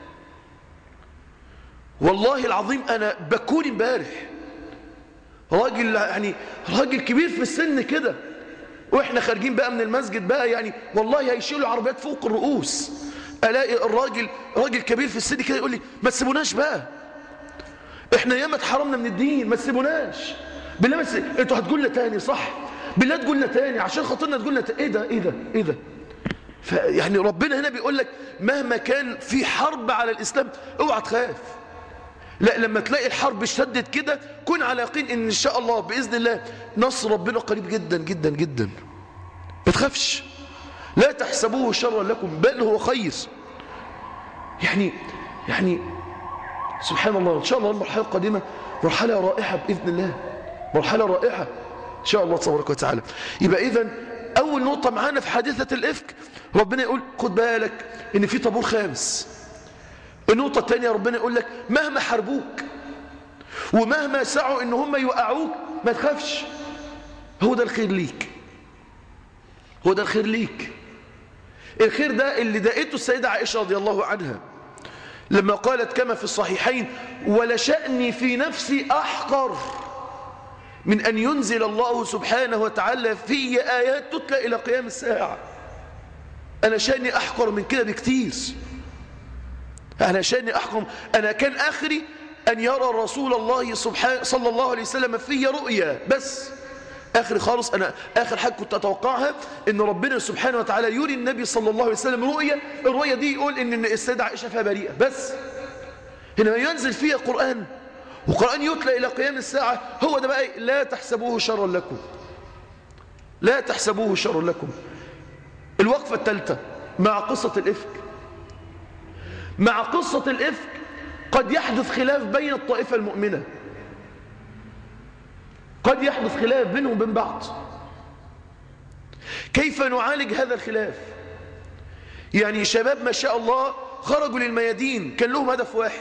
والله العظيم انا بكون امبارح راجل يعني راجل كبير في السن كده، واحنا خارجين بقى من المسجد بقى يعني والله هيشيلوا عربيات فوق الرؤوس، الاقي الراجل راجل كبير في السن كده يقول لي ما تسيبوناش بقى، احنا ياما اتحرمنا من الدين، ما تسيبوناش بالله، بس انتوا هتقول لنا تاني صح؟ بالله تقول لنا تاني عشان خاطرنا تقول لنا ايه ده ايه ده ايه ده. فيعني ربنا هنا بيقول لك مهما كان في حرب على الاسلام اوعى تخاف. لا لما تلاقي الحرب اشتدت كده كن على يقين ان ان شاء الله باذن الله نصر ربنا قريب جدا جدا جدا. ما تخافش، لا تحسبوه شرا لكم بل هو خير. يعني يعني سبحان الله، ان شاء الله المرحله القادمه مرحله رائعه باذن الله، مرحله رائعه ان شاء الله تبارك وتعالى. يبقى اذا اول نقطه معانا في حادثه الافك ربنا يقول خد بالك ان في طابور خامس. النقطة الثانية ربنا يقول لك مهما حاربوك ومهما سعوا ان هم يوقعوك ما تخافش، هو ده الخير ليك، هو ده الخير ليك. الخير ده اللي دقته السيدة عائشة رضي الله عنها لما قالت كما في الصحيحين ولشأني في نفسي أحقر من أن ينزل الله سبحانه وتعالى في آيات تتلى إلى قيام الساعة. أنا شأني أحقر من كده بكتير، أنا شأني أحكم، أنا كان آخري أن يرى رسول الله سبحانه صلى الله عليه وسلم في رؤيا بس، آخري خالص. أنا آخر حاجة كنت أتوقعها أن ربنا سبحانه وتعالى يري النبي صلى الله عليه وسلم رؤيا، الرؤيا دي يقول أن السيدة عائشة فيها بريئة بس. هنا ينزل فيها قرآن وقرآن يتلى إلى قيام الساعة، هو ده بقى لا تحسبوه شرا لكم، لا تحسبوه شرا لكم. الوقفة الثالثة مع قصة الإفك. مع قصة الإفك قد يحدث خلاف بين الطائفة المؤمنة، قد يحدث خلاف بينهم وبين بعض. كيف نعالج هذا الخلاف؟ يعني شباب ما شاء الله خرجوا للميادين كان لهم هدف واحد،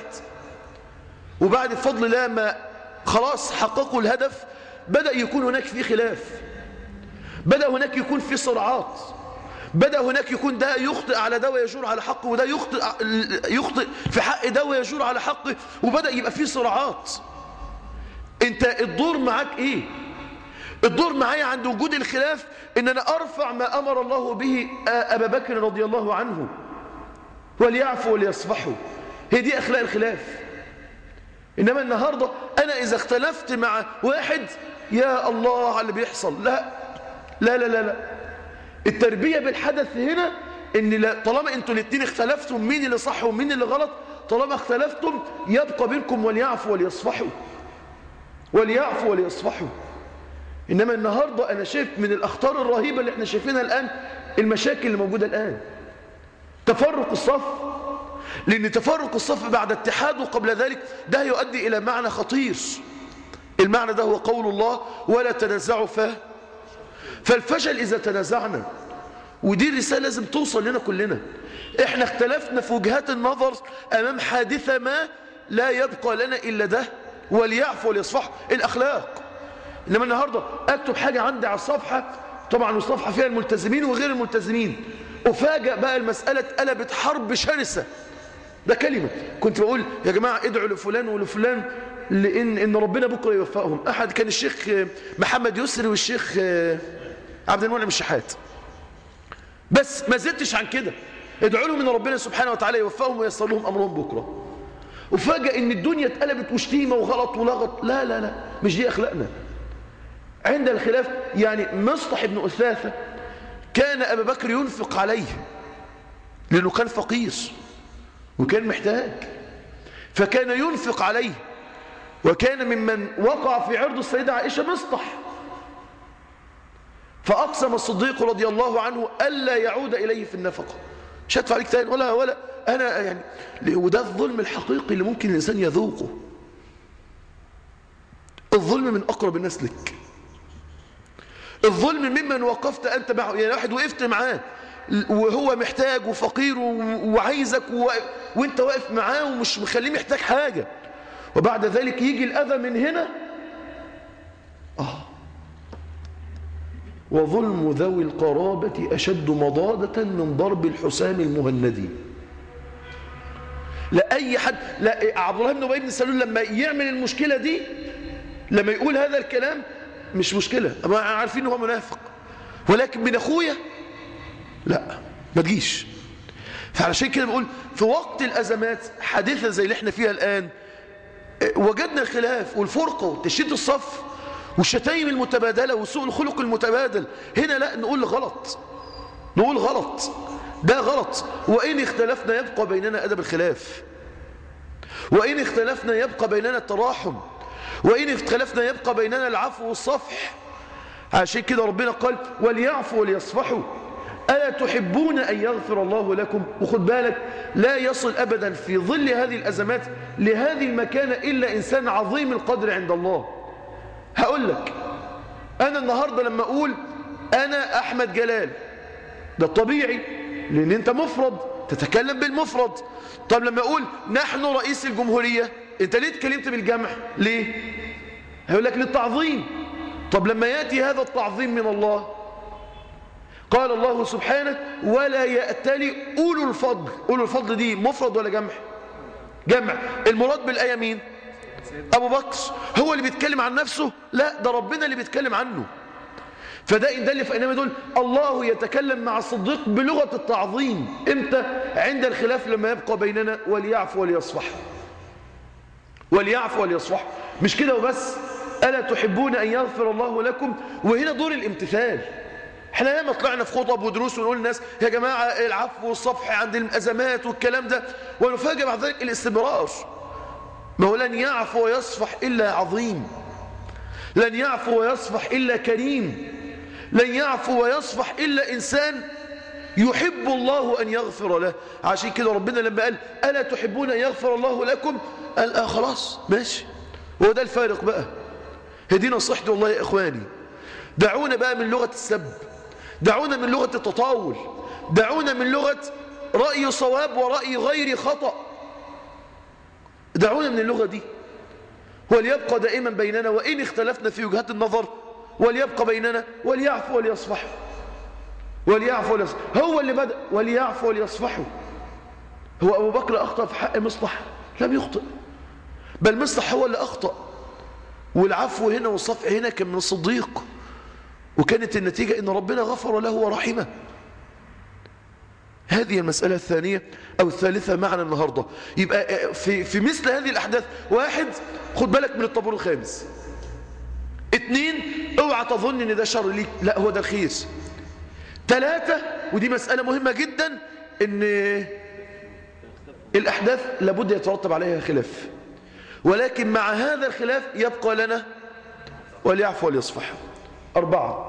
وبعد بفضل الله ما خلاص حققوا الهدف بدأ يكون هناك في خلاف، بدأ هناك يكون في صراعات، بدأ هناك يكون ده يخطئ على ده ويجور على حقه، وده يخطئ يخطئ في حق ده ويجور على حقه، وبدأ يبقى فيه صراعات. انت الدور معاك ايه؟ الدور معايا عند وجود الخلاف ان انا ارفع ما امر الله به ابا بكر رضي الله عنه وليعفوا وليصفحوا، هي دي اخلاق الخلاف. انما النهارده انا اذا اختلفت مع واحد يا الله على اللي بيحصل، لا لا لا لا, لا. التربية بالحدث هنا ان لا طالما انتوا الاثنين اختلفتم مين اللي صح ومين اللي غلط، طالما اختلفتم يبقى بينكم وليعفوا وليصفحوا، وليعفوا وليصفحوا. انما النهارده انا شايف من الاخطار الرهيبه اللي احنا شايفينها الان المشاكل اللي موجوده الان، تفرق الصف. لان تفرق الصف بعد اتحاده قبل ذلك ده يؤدي الى معنى خطير. المعنى ده هو قول الله ولا تنازعوا ف فالفشل إذا تنازعنا، ودي الرسالة لازم توصل لنا كلنا. احنا اختلفنا في وجهات النظر أمام حادثة ما، لا يبقى لنا إلا ده وليعفوا وليصفحوا، الأخلاق. إنما النهاردة أكتب حاجة عندي على الصفحة، طبعا الصفحة فيها الملتزمين وغير الملتزمين، أفاجأ بقى المسألة قلبت حرب شرسة. ده كلمة كنت بقول يا جماعة ادعوا لفلان ولفلان لأن إن ربنا بكرة يوفقهم. أحد كان الشيخ محمد يسري والشيخ عبد المنعم الشحات، بس ما زدتش عن كده، ادعوا لهم ان ربنا سبحانه وتعالى يوفقهم وييسر لهم امرهم بكره. وفجأة ان الدنيا اتقلبت وشتيمه وغلط ولغط، لا لا لا مش دي اخلاقنا. عند الخلاف يعني مصطح بن أثاثة كان ابا بكر ينفق عليه لانه كان فقير وكان محتاج، فكان ينفق عليه، وكان ممن وقع في عرض السيدة عائشة مصطح، فأقسم الصديق رضي الله عنه ألا يعود إليه في النفقة، مش هدفع عليك تاني ولا ولا أنا يعني. وده الظلم الحقيقي اللي ممكن الإنسان يذوقه. الظلم من أقرب الناس لك، الظلم ممن وقفت أنت معه، يعني واحد وقفت معاه وهو محتاج وفقير وعايزك و... وانت واقف معاه ومش مخليه محتاج حاجة، وبعد ذلك يجي الأذى من هنا. آه وظلم ذوي القرابة أشد مضادة من ضرب الحسام المهندي. لا أي حد، لا عبد الله بن أبي بن سلول لما يعمل المشكلة دي، لما يقول هذا الكلام مش مشكلة، ما عارفين هو منافق، ولكن من أخويا لا ما تجيش. فعلشان كده بقول في وقت الأزمات حادثة زي اللي احنا فيها الآن، وجدنا الخلاف والفرقة وتشديد الصف والشتايم المتبادلة وسوء الخلق المتبادل، هنا لا نقول غلط، نقول غلط، ده غلط. وإن اختلفنا يبقى بيننا أدب الخلاف، وإن اختلفنا يبقى بيننا التراحم، وإن اختلفنا يبقى بيننا العفو والصفح. عشان كده ربنا قال وليعفوا وليصفحوا ألا تحبون أن يغفر الله لكم. وخد بالك لا يصل أبدا في ظل هذه الأزمات لهذه المكانة إلا إنسان عظيم القدر عند الله. هقول لك أنا النهاردة لما أقول أنا أحمد جلال، ده طبيعي لأن أنت مفرد تتكلم بالمفرد. طب لما أقول نحن رئيس الجمهورية، أنت ليه تكلمت بالجمع؟ ليه؟ هيقول لك للتعظيم. طب لما يأتي هذا التعظيم من الله، قال الله سبحانه ولا يأتلي أولو الفضل. أولو الفضل دي مفرد ولا جمع؟ جمع. المراد بالآية مين؟ أبو بكر. هو اللي بيتكلم عن نفسه؟ لا، ده ربنا اللي بيتكلم عنه. فده إن دل فإنما يدل الله يتكلم مع الصديق بلغة التعظيم. إمتى؟ عند الخلاف لما يبقى بيننا وليعفو وليصفح، وليعفو وليصفح. مش كده وبس، ألا تحبون أن يغفر الله لكم. وهنا دور الامتثال. احنا لما طلعنا في خطب ودروس ونقول للناس يا جماعة العفو والصفح عند الأزمات والكلام ده، ونفاجئ بعد ذلك الاستمرار. ما هو لن يعفو ويصفح إلا عظيم، لن يعفو ويصفح إلا كريم، لن يعفو ويصفح إلا إنسان يحب الله أن يغفر له. عشان كده ربنا لما قال ألا تحبون أن يغفر الله لكم، قال آه خلاص ماشي. هو ده الفارق بقى. هدينا صحتي والله يا إخواني. دعونا بقى من لغة السب، دعونا من لغة التطاول، دعونا من لغة رأي صواب ورأي غير خطأ، دعونا من اللغة دي. وليبقى دائما بيننا وإن اختلفنا في وجهات النظر، وليبقى بيننا وليعفو وليصفحوا، وليعفو وليصفحوا. هو اللي بدأ وليعفو وليصفحوا. هو أبو بكر أخطأ في حق مصلح؟ لم يخطئ، بل مصلح هو اللي أخطأ. والعفو هنا والصفح هنا كان من الصديق، وكانت النتيجة إن ربنا غفر له ورحمه. هذه المسألة الثانية أو الثالثة معنا النهاردة. يبقى في, في مثل هذه الأحداث، واحد خد بالك من الطابور الخامس، اثنين اوعى تظن ان ده شر ليك، لا هو ده الخير. ثلاثة ودي مسألة مهمة جدا، ان الأحداث لابد يترتب عليها خلاف، ولكن مع هذا الخلاف يبقى لنا وليعفو وليصفح. أربعة،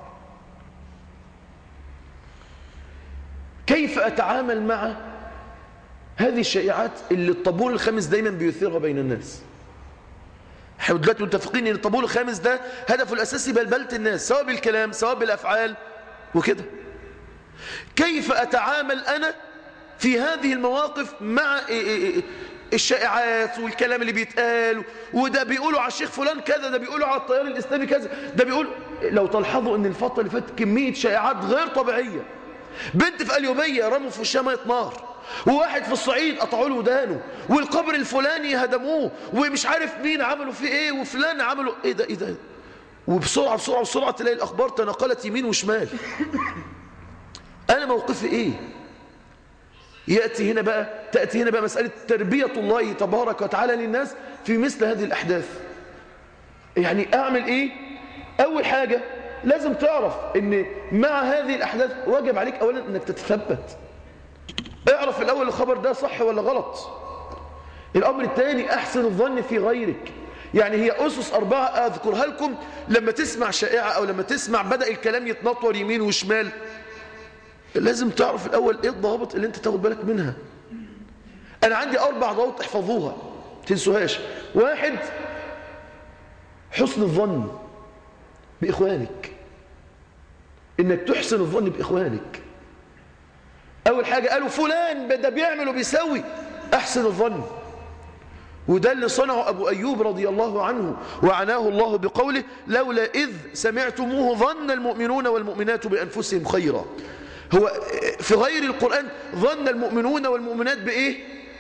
كيف أتعامل مع هذه الشائعات اللي الطابور الخامس دايما بيثيرها بين الناس؟ احنا دلوقتي متفقين ان الطابور الخامس ده هدفه الأساسي بلبلة الناس، سواء بالكلام سواء بالأفعال وكده. كيف أتعامل أنا في هذه المواقف مع الشائعات والكلام اللي بيتقال، وده بيقولوا على الشيخ فلان كذا، ده بيقولوا على التيار الإسلامي كذا، ده بيقول. لو تلحظوا ان الفترة اللي فاتت كمية شائعات غير طبيعية. بنت في قليوبية رموا في وشها مية نار، وواحد في الصعيد قطعوا له ودانه، والقبر الفلاني هدموه، ومش عارف مين عملوا فيه ايه، وفلان عملوا ايه ده ايه ده، وبسرعة بسرعة بسرعة تلاقي الأخبار تنقلت يمين وشمال. أنا موقفي ايه؟ يأتي هنا بقى تأتي هنا بقى مسألة تربية الله تبارك وتعالى للناس في مثل هذه الأحداث. يعني أعمل إيه؟ أول حاجة لازم تعرف إن مع هذه الأحداث واجب عليك أولا إنك تتثبت. اعرف الأول الخبر ده صح ولا غلط. الأمر الثاني أحسن الظن في غيرك. يعني هي أسس أربعة أذكرها لكم. لما تسمع شائعة أو لما تسمع بدأ الكلام يتنطور يمين وشمال، لازم تعرف الأول إيه الضوابط اللي أنت تاخد بالك منها. أنا عندي أربع ضوابط احفظوها تنسوهاش. واحد، حسن الظن بإخوانك، إنك تحسن الظن بإخوانك. أول حاجة قالوا فلان ده بيعمل وبيسوي، أحسن الظن. وده اللي صنعه أبو أيوب رضي الله عنه وعناه الله بقوله لولا إذ سمعتموه ظن المؤمنون والمؤمنات بأنفسهم خيرا. هو في غير القرآن ظن المؤمنون والمؤمنات بإيه؟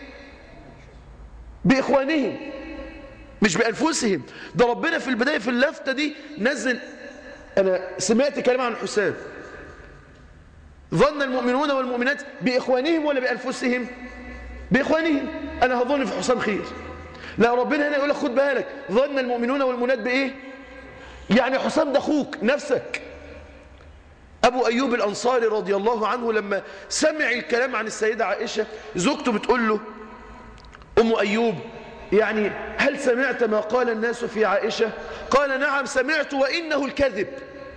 بإخوانهم مش بأنفسهم. ده ربنا في البداية في اللفتة دي نزل. أنا سمعت كلام عن حسام، ظن المؤمنون والمؤمنات بإخوانهم ولا بأنفسهم؟ بإخوانهم. أنا هظن في حسام خير. لا، ربنا هنا يقول لك خد بالك ظن المؤمنون والمؤمنات بإيه؟ يعني حسام ده أخوك نفسك. أبو أيوب الأنصاري رضي الله عنه لما سمع الكلام عن السيدة عائشة، زوجته بتقول له أم أيوب يعني هل سمعت ما قال الناس في عائشة؟ قال نعم سمعت وإنه الكذب.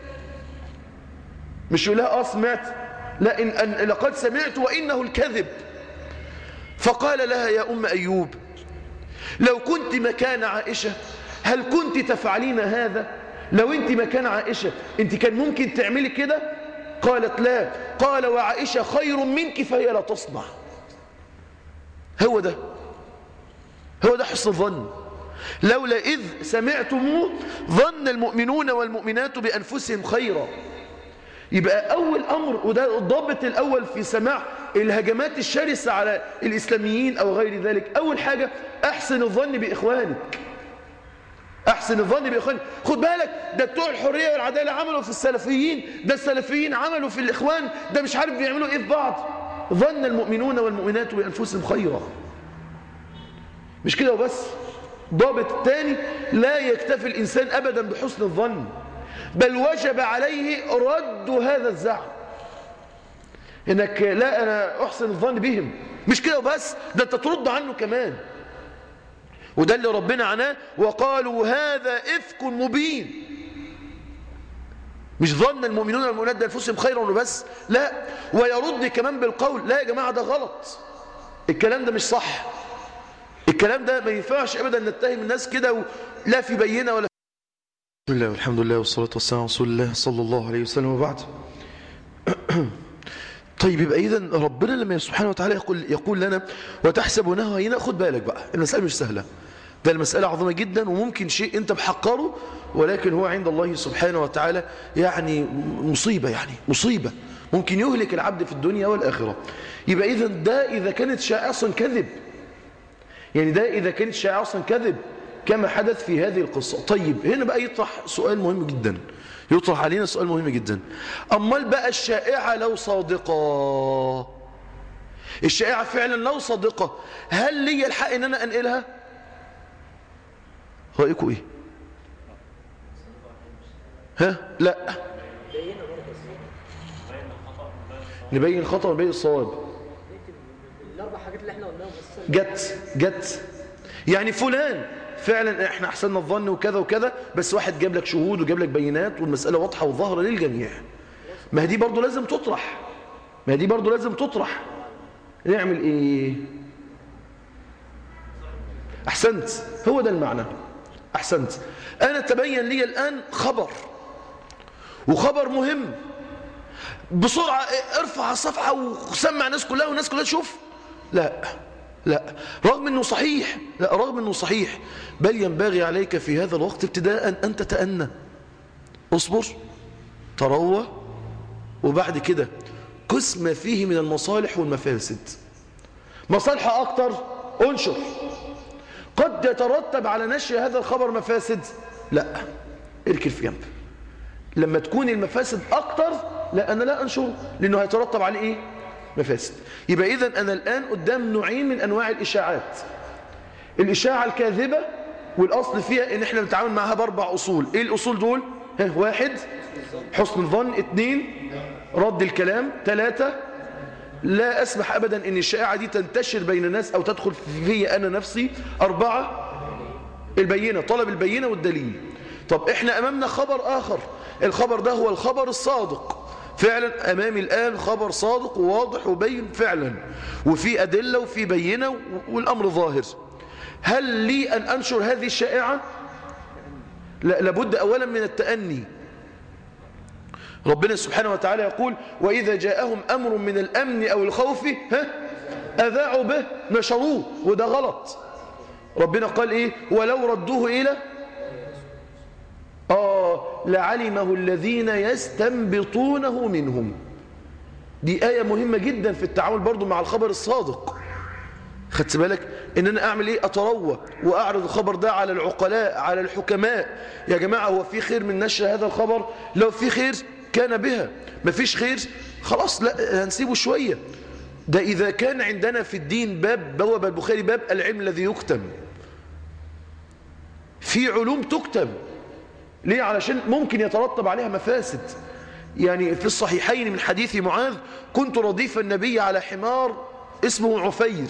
مش يقول لها آه سمعت، لا إن أن لقد سمعت وإنه الكذب. فقال لها يا أم أيوب لو كنت مكان عائشة هل كنت تفعلين هذا؟ لو أنت مكان عائشة أنت كان ممكن تعملي كده؟ قالت لا. قال وعائشة خير منك فهي لا تصنع. هو ده هو ده حسن الظن. لولا إذ سمعتموه ظن المؤمنون والمؤمنات بأنفسهم خيرا. يبقى أول أمر، وده الضابط الأول في سماع الهجمات الشرسة على الإسلاميين أو غير ذلك، أول حاجة أحسن الظن بإخوانك. أحسن الظن بإخوانك. خد بالك ده بتوع الحرية والعدالة عملوا في السلفيين، ده السلفيين عملوا في الإخوان، ده مش عارف بيعملوا إيه في بعض. ظن المؤمنون والمؤمنات بأنفسهم خيرا. مش كده وبس. ضابط الثاني لا يكتفي الإنسان أبدا بحسن الظن، بل وجب عليه رد هذا الزعم، إنك لا أنا أحسن الظن بهم. مش كده وبس، ده أنت ترد عنه كمان. وده اللي ربنا عناه وقالوا هذا إفك مبين. مش ظن المؤمنون والمؤمنات بأنفسهم خيرا وبس، لا، ويرد كمان بالقول لا يا جماعة ده غلط، الكلام ده مش صح، الكلام ده ما ينفعش أبدا نتهم الناس كده لا في بينة ولا في. بسم الله والحمد لله والصلاة والسلام على رسول الله صلى الله عليه وسلم وبعد. طيب يبقى إذن ربنا لما سبحانه وتعالى يقول, يقول لنا وتحسبونه هينا، خد بالك بقى المسألة مش سهلة، ده المسألة عظيمة جدا، وممكن شيء أنت محقره ولكن هو عند الله سبحانه وتعالى يعني مصيبة، يعني مصيبة ممكن يهلك العبد في الدنيا والآخرة. يبقى إذن ده إذا كانت شائعة أصلا كذب، يعني ده إذا كانت شائعة أصلا كذب كما حدث في هذه القصة. طيب هنا بقى يطرح سؤال مهم جدا، يطرح علينا سؤال مهم جدا. أمال بقى الشائعة لو صادقة، الشائعة فعلا لو صادقة، هل لي الحق ان انا انقلها؟ رأيكم ايه؟ ها؟ لا، نبين الخطأ ونبين الصواب. الاربع حاجات اللي احنا قلناهم جت جت يعني فلان فعلا احنا احسننا الظن وكذا وكذا، بس واحد جاب لك شهود وجاب لك بينات والمسألة واضحة وظاهرة للجميع. ما دي برضو لازم تطرح، ما دي برضو لازم تطرح. نعمل ايه؟ احسنت، هو ده المعنى. احسنت. انا تبين لي الان خبر، وخبر مهم، بسرعة ارفع الصفحة وسمع الناس كلها والناس كلها تشوف. لا لا، رغم انه صحيح، لا رغم انه صحيح، بل ينبغي عليك في هذا الوقت ابتداء ان تتأنى، اصبر، تروى، وبعد كده قس ما فيه من المصالح والمفاسد. مصالح اكتر انشر، قد يترتب على نشر هذا الخبر مفاسد، لا اركن في جنب. لما تكون المفاسد اكتر لا انا لا انشره، لانه هيترتب عليه ايه؟ مفاسد. يبقى إذن أنا الآن قدام نوعين من أنواع الإشاعات. الإشاعة الكاذبة والأصل فيها إن إحنا نتعامل معها بأربع أصول. إيه الأصول دول؟ ها، واحد حسن الظن، اثنين رد الكلام، ثلاثة لا أسمح أبدا إن الشائعة دي تنتشر بين الناس أو تدخل في أنا نفسي، أربعة البينة، طلب البينة والدليل. طب إحنا أمامنا خبر آخر، الخبر ده هو الخبر الصادق، فعلا أمامي الآن خبر صادق وواضح وبين فعلا، وفي أدلة وفي بينة والأمر ظاهر. هل لي أن أنشر هذه الشائعة؟ لا، لابد أولا من التأني. ربنا سبحانه وتعالى يقول وإذا جاءهم أمر من الأمن أو الخوف ها أذاعوا به نشروه، وده غلط. ربنا قال إيه ولو ردوه إلى آه لعلمه الذين يستنبطونه منهم. دي آية مهمة جدا في التعامل برضو مع الخبر الصادق. خدت بالك ان انا اعمل ايه؟ اتروى واعرض الخبر ده على العقلاء على الحكماء. يا جماعة هو في خير من نشر هذا الخبر؟ لو في خير كان بها، مفيش خير خلاص لا هنسيبه شوية. ده اذا كان عندنا في الدين باب بواب البخاري باب العلم الذي يكتم، في علوم تكتم ليه؟ علشان ممكن يترتب عليها مفاسد. يعني في الصحيحين من حديث معاذ كنت رديف النبي على حمار اسمه عفير،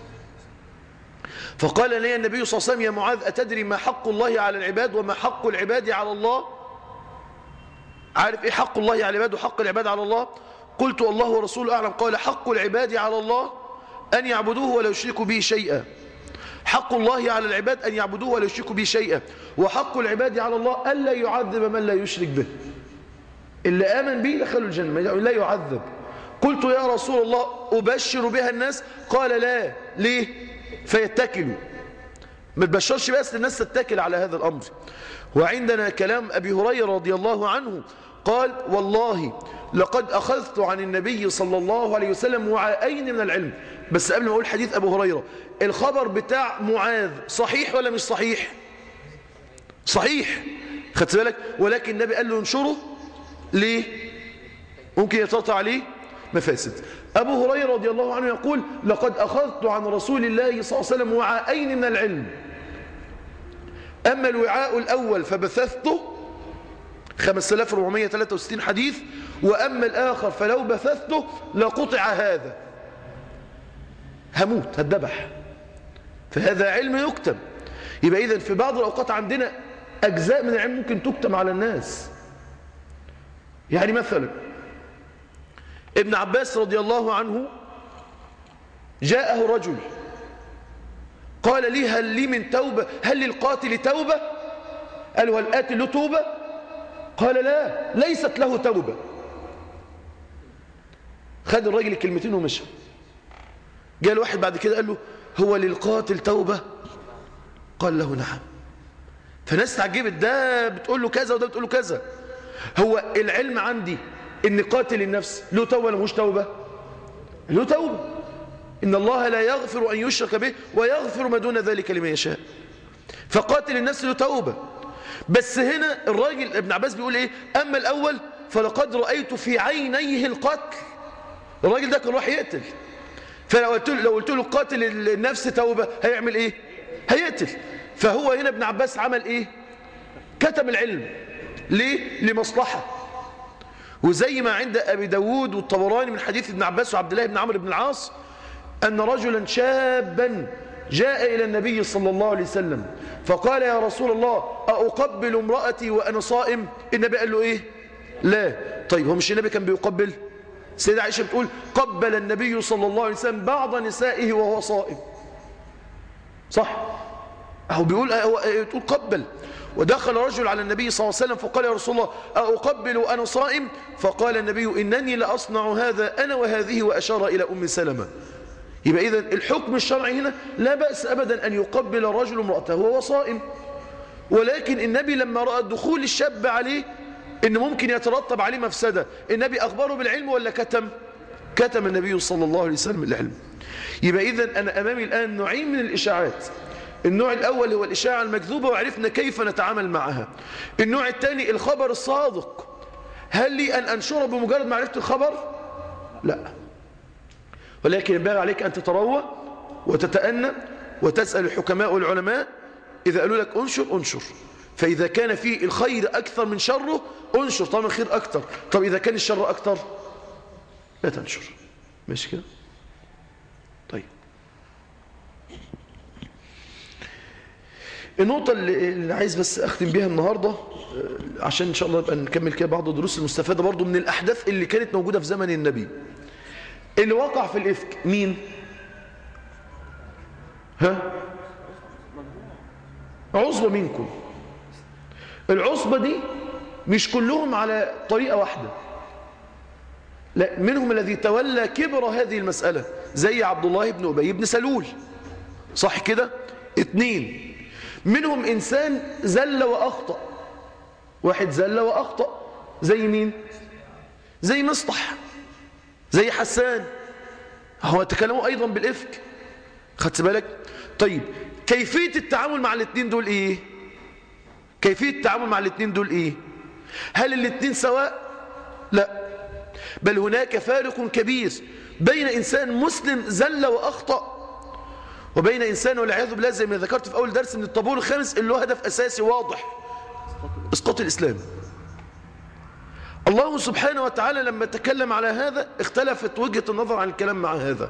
فقال لي النبي صلى الله عليه وسلم يا معاذ أتدري ما حق الله على العباد وما حق العباد على الله؟ عارف ايه حق الله على العباد وحق العباد على الله؟ قلت الله ورسوله أعلم. قال حق العباد على الله أن يعبدوه ولا يشركوا به شيئا. حق الله على العباد أن يعبدوه ولا يشركوا به شيئا، وحق العباد على الله ألا يعذب من لا يشرك به. اللي آمن به دخلوا الجنة لا يعذب. قلت يا رسول الله أبشر بها الناس؟ قال لا. ليه؟ فيتكلوا. ما تبشرش بس الناس تتكل على هذا الأمر. وعندنا كلام أبي هريرة رضي الله عنه قال والله لقد أخذت عن النبي صلى الله عليه وسلم وعاءين من العلم. بس قبل ما أقول حديث أبو هريرة، الخبر بتاع معاذ صحيح ولا مش صحيح؟ صحيح، خدت بالك؟ ولكن النبي قال له انشره. ليه؟ ممكن يترتب عليه مفاسد. أبو هريرة رضي الله عنه يقول لقد أخذت عن رسول الله صلى الله عليه وسلم وعاءين من العلم، أما الوعاء الأول فبثثته خمسة آلاف وأربعمائة وثلاثة وستين حديث، وأما الآخر فلو بثثته لقطع هذا، هموت هتذبح. فهذا علم يكتب. يبقى إذن في بعض الأوقات عندنا أجزاء من العلم ممكن تكتم على الناس. يعني مثلا ابن عباس رضي الله عنه جاءه رجل قال لي هل لي من توبة؟ هل للقاتل توبة؟ قال له هل القاتل له توبة؟ قال لا ليست له توبة. خد الراجل الكلمتين ومشى. جاء الواحد بعد كده قال له هو للقاتل توبة؟ قال له نعم. فناس تعجبت، ده بتقول له كذا وده بتقول له كذا. هو العلم عندي ان قاتل النفس له توبة ولا مش توبة؟ له توبة. ان الله لا يغفر ان يشرك به ويغفر ما دون ذلك لمن يشاء. فقاتل النفس له توبة. بس هنا الراجل ابن عباس بيقول ايه؟ اما الاول فلقد رأيت في عينيه القتل. الراجل ده كان راح يقتل، فلو قلت له لو قلت له قاتل النفس توبة هيعمل ايه؟ هيقتل. فهو هنا ابن عباس عمل ايه؟ كتم العلم. ليه؟ لمصلحة. وزي ما عند أبي داود والطبراني من حديث ابن عباس وعبد الله بن عمرو بن العاص أن رجلا شابا جاء إلى النبي صلى الله عليه وسلم فقال يا رسول الله أقبل امرأتي وأنا صائم؟ النبي قال له إيه؟ لا. طيب هو مش النبي كان بيقبل؟ سيدة عائشة بتقول قبل النبي صلى الله عليه وسلم بعض نسائه وهو صائم. صح؟ هو بيقول هو تقول قبل. ودخل رجل على النبي صلى الله عليه وسلم فقال يا رسول الله أقبل وأنا صائم؟ فقال النبي إنني لأصنع هذا أنا وهذه، وأشار إلى أم سلمة. يبقى إذن الحكم الشرعي هنا لا بأس أبدا أن يقبل الرجل امرأته وهو صائم، ولكن النبي لما رأى دخول الشاب عليه إن ممكن يترتب عليه مفسدة، النبي أخبره بالعلم ولا كتم؟ كتم النبي صلى الله عليه وسلم العلم. يبقى إذن أنا أمامي الآن نوعين من الإشاعات. النوع الأول هو الإشاعة المكذوبة وعرفنا كيف نتعامل معها. النوع الثاني الخبر الصادق. هل لي أن أنشره بمجرد معرفة الخبر؟ لا، ولكن ينبغي عليك أن تتروى وتتأنى وتسأل الحكماء والعلماء. إذا قالوا لك أنشر أنشر، فإذا كان فيه الخير أكثر من شره أنشر، طبعا الخير أكثر. طب إذا كان الشر أكثر لا تنشر. ماشي كده؟ طيب، النقطة اللي عايز بس أختم بيها النهاردة عشان إن شاء الله نبقى نكمل كده بعض الدروس المستفادة برضو من الأحداث اللي كانت موجودة في زمن النبي. اللي وقع في الإفك مين؟ ها؟ عصبة منكم. العصبة دي مش كلهم على طريقة واحدة. لا، منهم الذي تولى كبر هذه المسألة زي عبد الله بن أبي بن سلول، صح كده؟ اثنين، منهم إنسان زل وأخطأ، واحد زل وأخطأ زي مين؟ زي مصطح، زي حسان، هو تكلموا أيضا بالإفك، خدت بالك؟ طيب كيفية التعامل مع الاثنين دول إيه؟ كيفية التعامل مع الاثنين دول إيه؟ هل الاثنين سواء؟ لا، بل هناك فارق كبير بين إنسان مسلم زل وأخطأ وبين إنسان والعياذ بالله زي ما ذكرت في أول درس من الطابور الخامس اللي له هدف أساسي واضح، إسقاط الإسلام. الله سبحانه وتعالى لما تكلم على هذا اختلفت وجهة النظر عن الكلام مع هذا.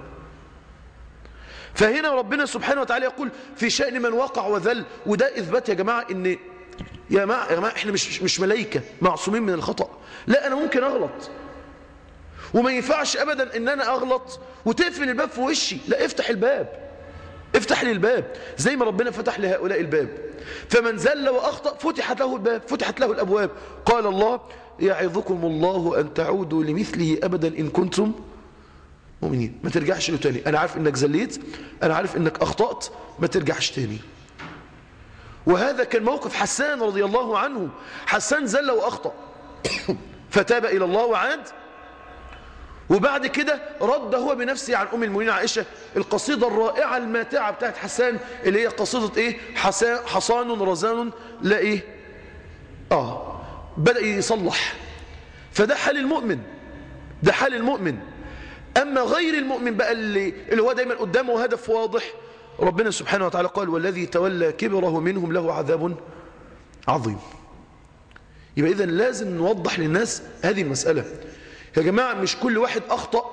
فهنا ربنا سبحانه وتعالى يقول في شأن من وقع وذل، وده إثبات يا جماعة إن يا جماعة, يا جماعة إحنا مش, مش ملايكة معصومين من الخطأ، لا، أنا ممكن أغلط وما ينفعش أبدا إن أنا أغلط وتقفل الباب في وشي، لا، افتح الباب، افتح لي الباب زي ما ربنا فتح لهؤلاء الباب. فمن زل وأخطأ فتحت له الباب، فتحت له الأبواب. قال الله يعظكم الله أن تعودوا لمثله أبدا إن كنتم مؤمنين. ما ترجعش له تاني، أنا عارف إنك زليت، أنا عارف إنك أخطأت، ما ترجعش تاني. وهذا كان موقف حسان رضي الله عنه. حسان زل وأخطأ فتاب إلى الله وعاد، وبعد كده رد هو بنفسه عن أم المؤمنين عائشة القصيدة الرائعة الماتعة بتاعت حسان اللي هي قصيدة إيه؟ حصان رزان لا إيه؟ آه بدأ يصلح. فده حال المؤمن، ده حال المؤمن. أما غير المؤمن بقى اللي, اللي هو دايما قدامه هدف واضح، ربنا سبحانه وتعالى قال والذي تولى كبره منهم له عذاب عظيم. يبقى إذن لازم نوضح للناس هذه المسألة يا جماعة. مش كل واحد أخطأ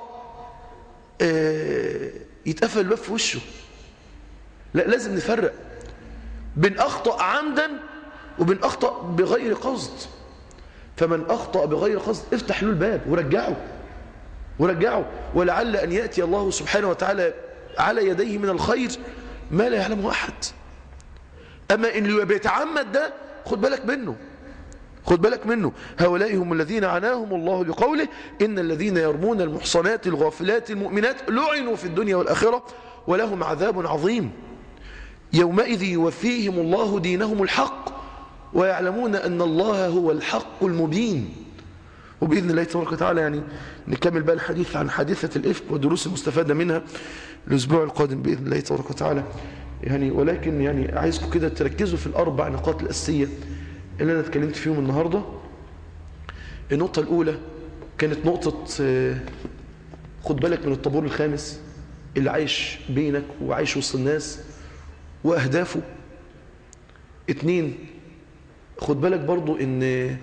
آه يتقفل الباب في وشه، لا، لازم نفرق بين أخطأ عمدا وبين أخطأ بغير قصد. فمن أخطأ بغير قصد افتح له الباب ورجعه ورجعه ولعل أن يأتي الله سبحانه وتعالى على يديه من الخير ما لا يعلمه أحد. أما إن اللي بيتعمد ده خد بالك منه، خد بالك منه. هؤلاء هم الذين عناهم الله لقوله إن الذين يرمون المحصنات الغافلات المؤمنات لعنوا في الدنيا والآخرة ولهم عذاب عظيم يومئذ يوفيهم الله دينهم الحق ويعلمون أن الله هو الحق المبين. وبإذن الله تبارك وتعالى يعني نكمل بقى الحديث عن حادثة الإفك والدروس المستفادة منها الأسبوع القادم بإذن الله تبارك وتعالى يعني. ولكن يعني عايزكم كده تركزوا في الأربع نقاط الأساسية اللي أنا اتكلمت فيهم النهاردة. النقطة الأولى كانت نقطة خد بالك من الطابور الخامس اللي عايش بينك وعايش وسط الناس وأهدافه. اتنين، خد بالك برضو إن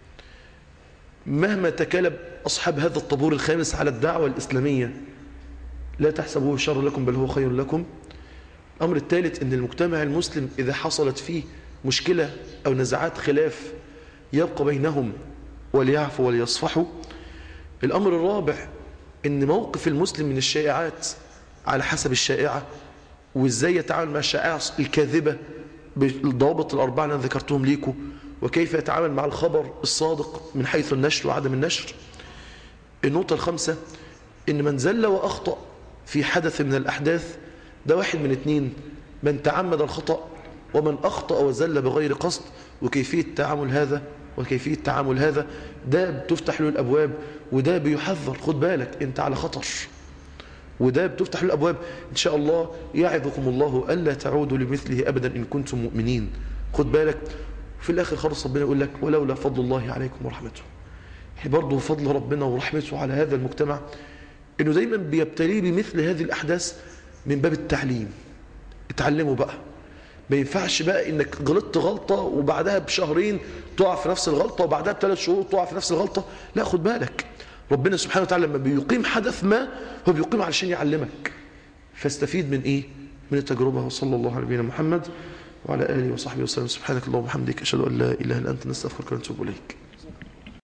مهما تكالب أصحاب هذا الطابور الخامس على الدعوة الإسلامية لا تحسبوه شر لكم بل هو خير لكم. الأمر الثالث إن المجتمع المسلم إذا حصلت فيه مشكلة أو نزاعات خلاف يبقى بينهم وليعفوا وليصفحوا. الأمر الرابع إن موقف المسلم من الشائعات على حسب الشائعة وإزاي يتعامل مع الشائعة الكاذبة بالضوابط الأربعة اللي أنا ذكرتهم ليكم، وكيف يتعامل مع الخبر الصادق من حيث النشر وعدم النشر. النقطة الخامسة إن من زل وأخطأ في حدث من الأحداث ده واحد من اتنين، من تعمد الخطأ ومن أخطأ وزل بغير قصد، وكيفية تعامل هذا وكيفية تعامل هذا ده بتفتح له الأبواب وده بيحذر خد بالك أنت على خطر، وده بتفتح له الأبواب. إن شاء الله يعظكم الله ألا تعودوا لمثله أبدا إن كنتم مؤمنين. خد بالك في الآخر خالص ربنا يقول لك ولولا فضل الله عليكم ورحمته. برضه فضل ربنا ورحمته على هذا المجتمع إنه دايما بيبتليه بمثل هذه الأحداث من باب التعليم. اتعلموا بقى، ما ينفعش بقى إنك غلطت غلطة وبعدها بشهرين تقع في نفس الغلطة وبعدها بثلاث شهور تقع في نفس الغلطة. لا، خد بالك ربنا سبحانه وتعالى لما بيقيم حدث ما هو بيقيم علشان يعلمك، فاستفيد من إيه؟ من التجربة. وصلى الله على نبينا محمد وعلى آله وصحبه وسلم. سبحانك اللهم وبحمدك أشهد أن لا إله إلا أنت نستغفرك ونتوب إليك.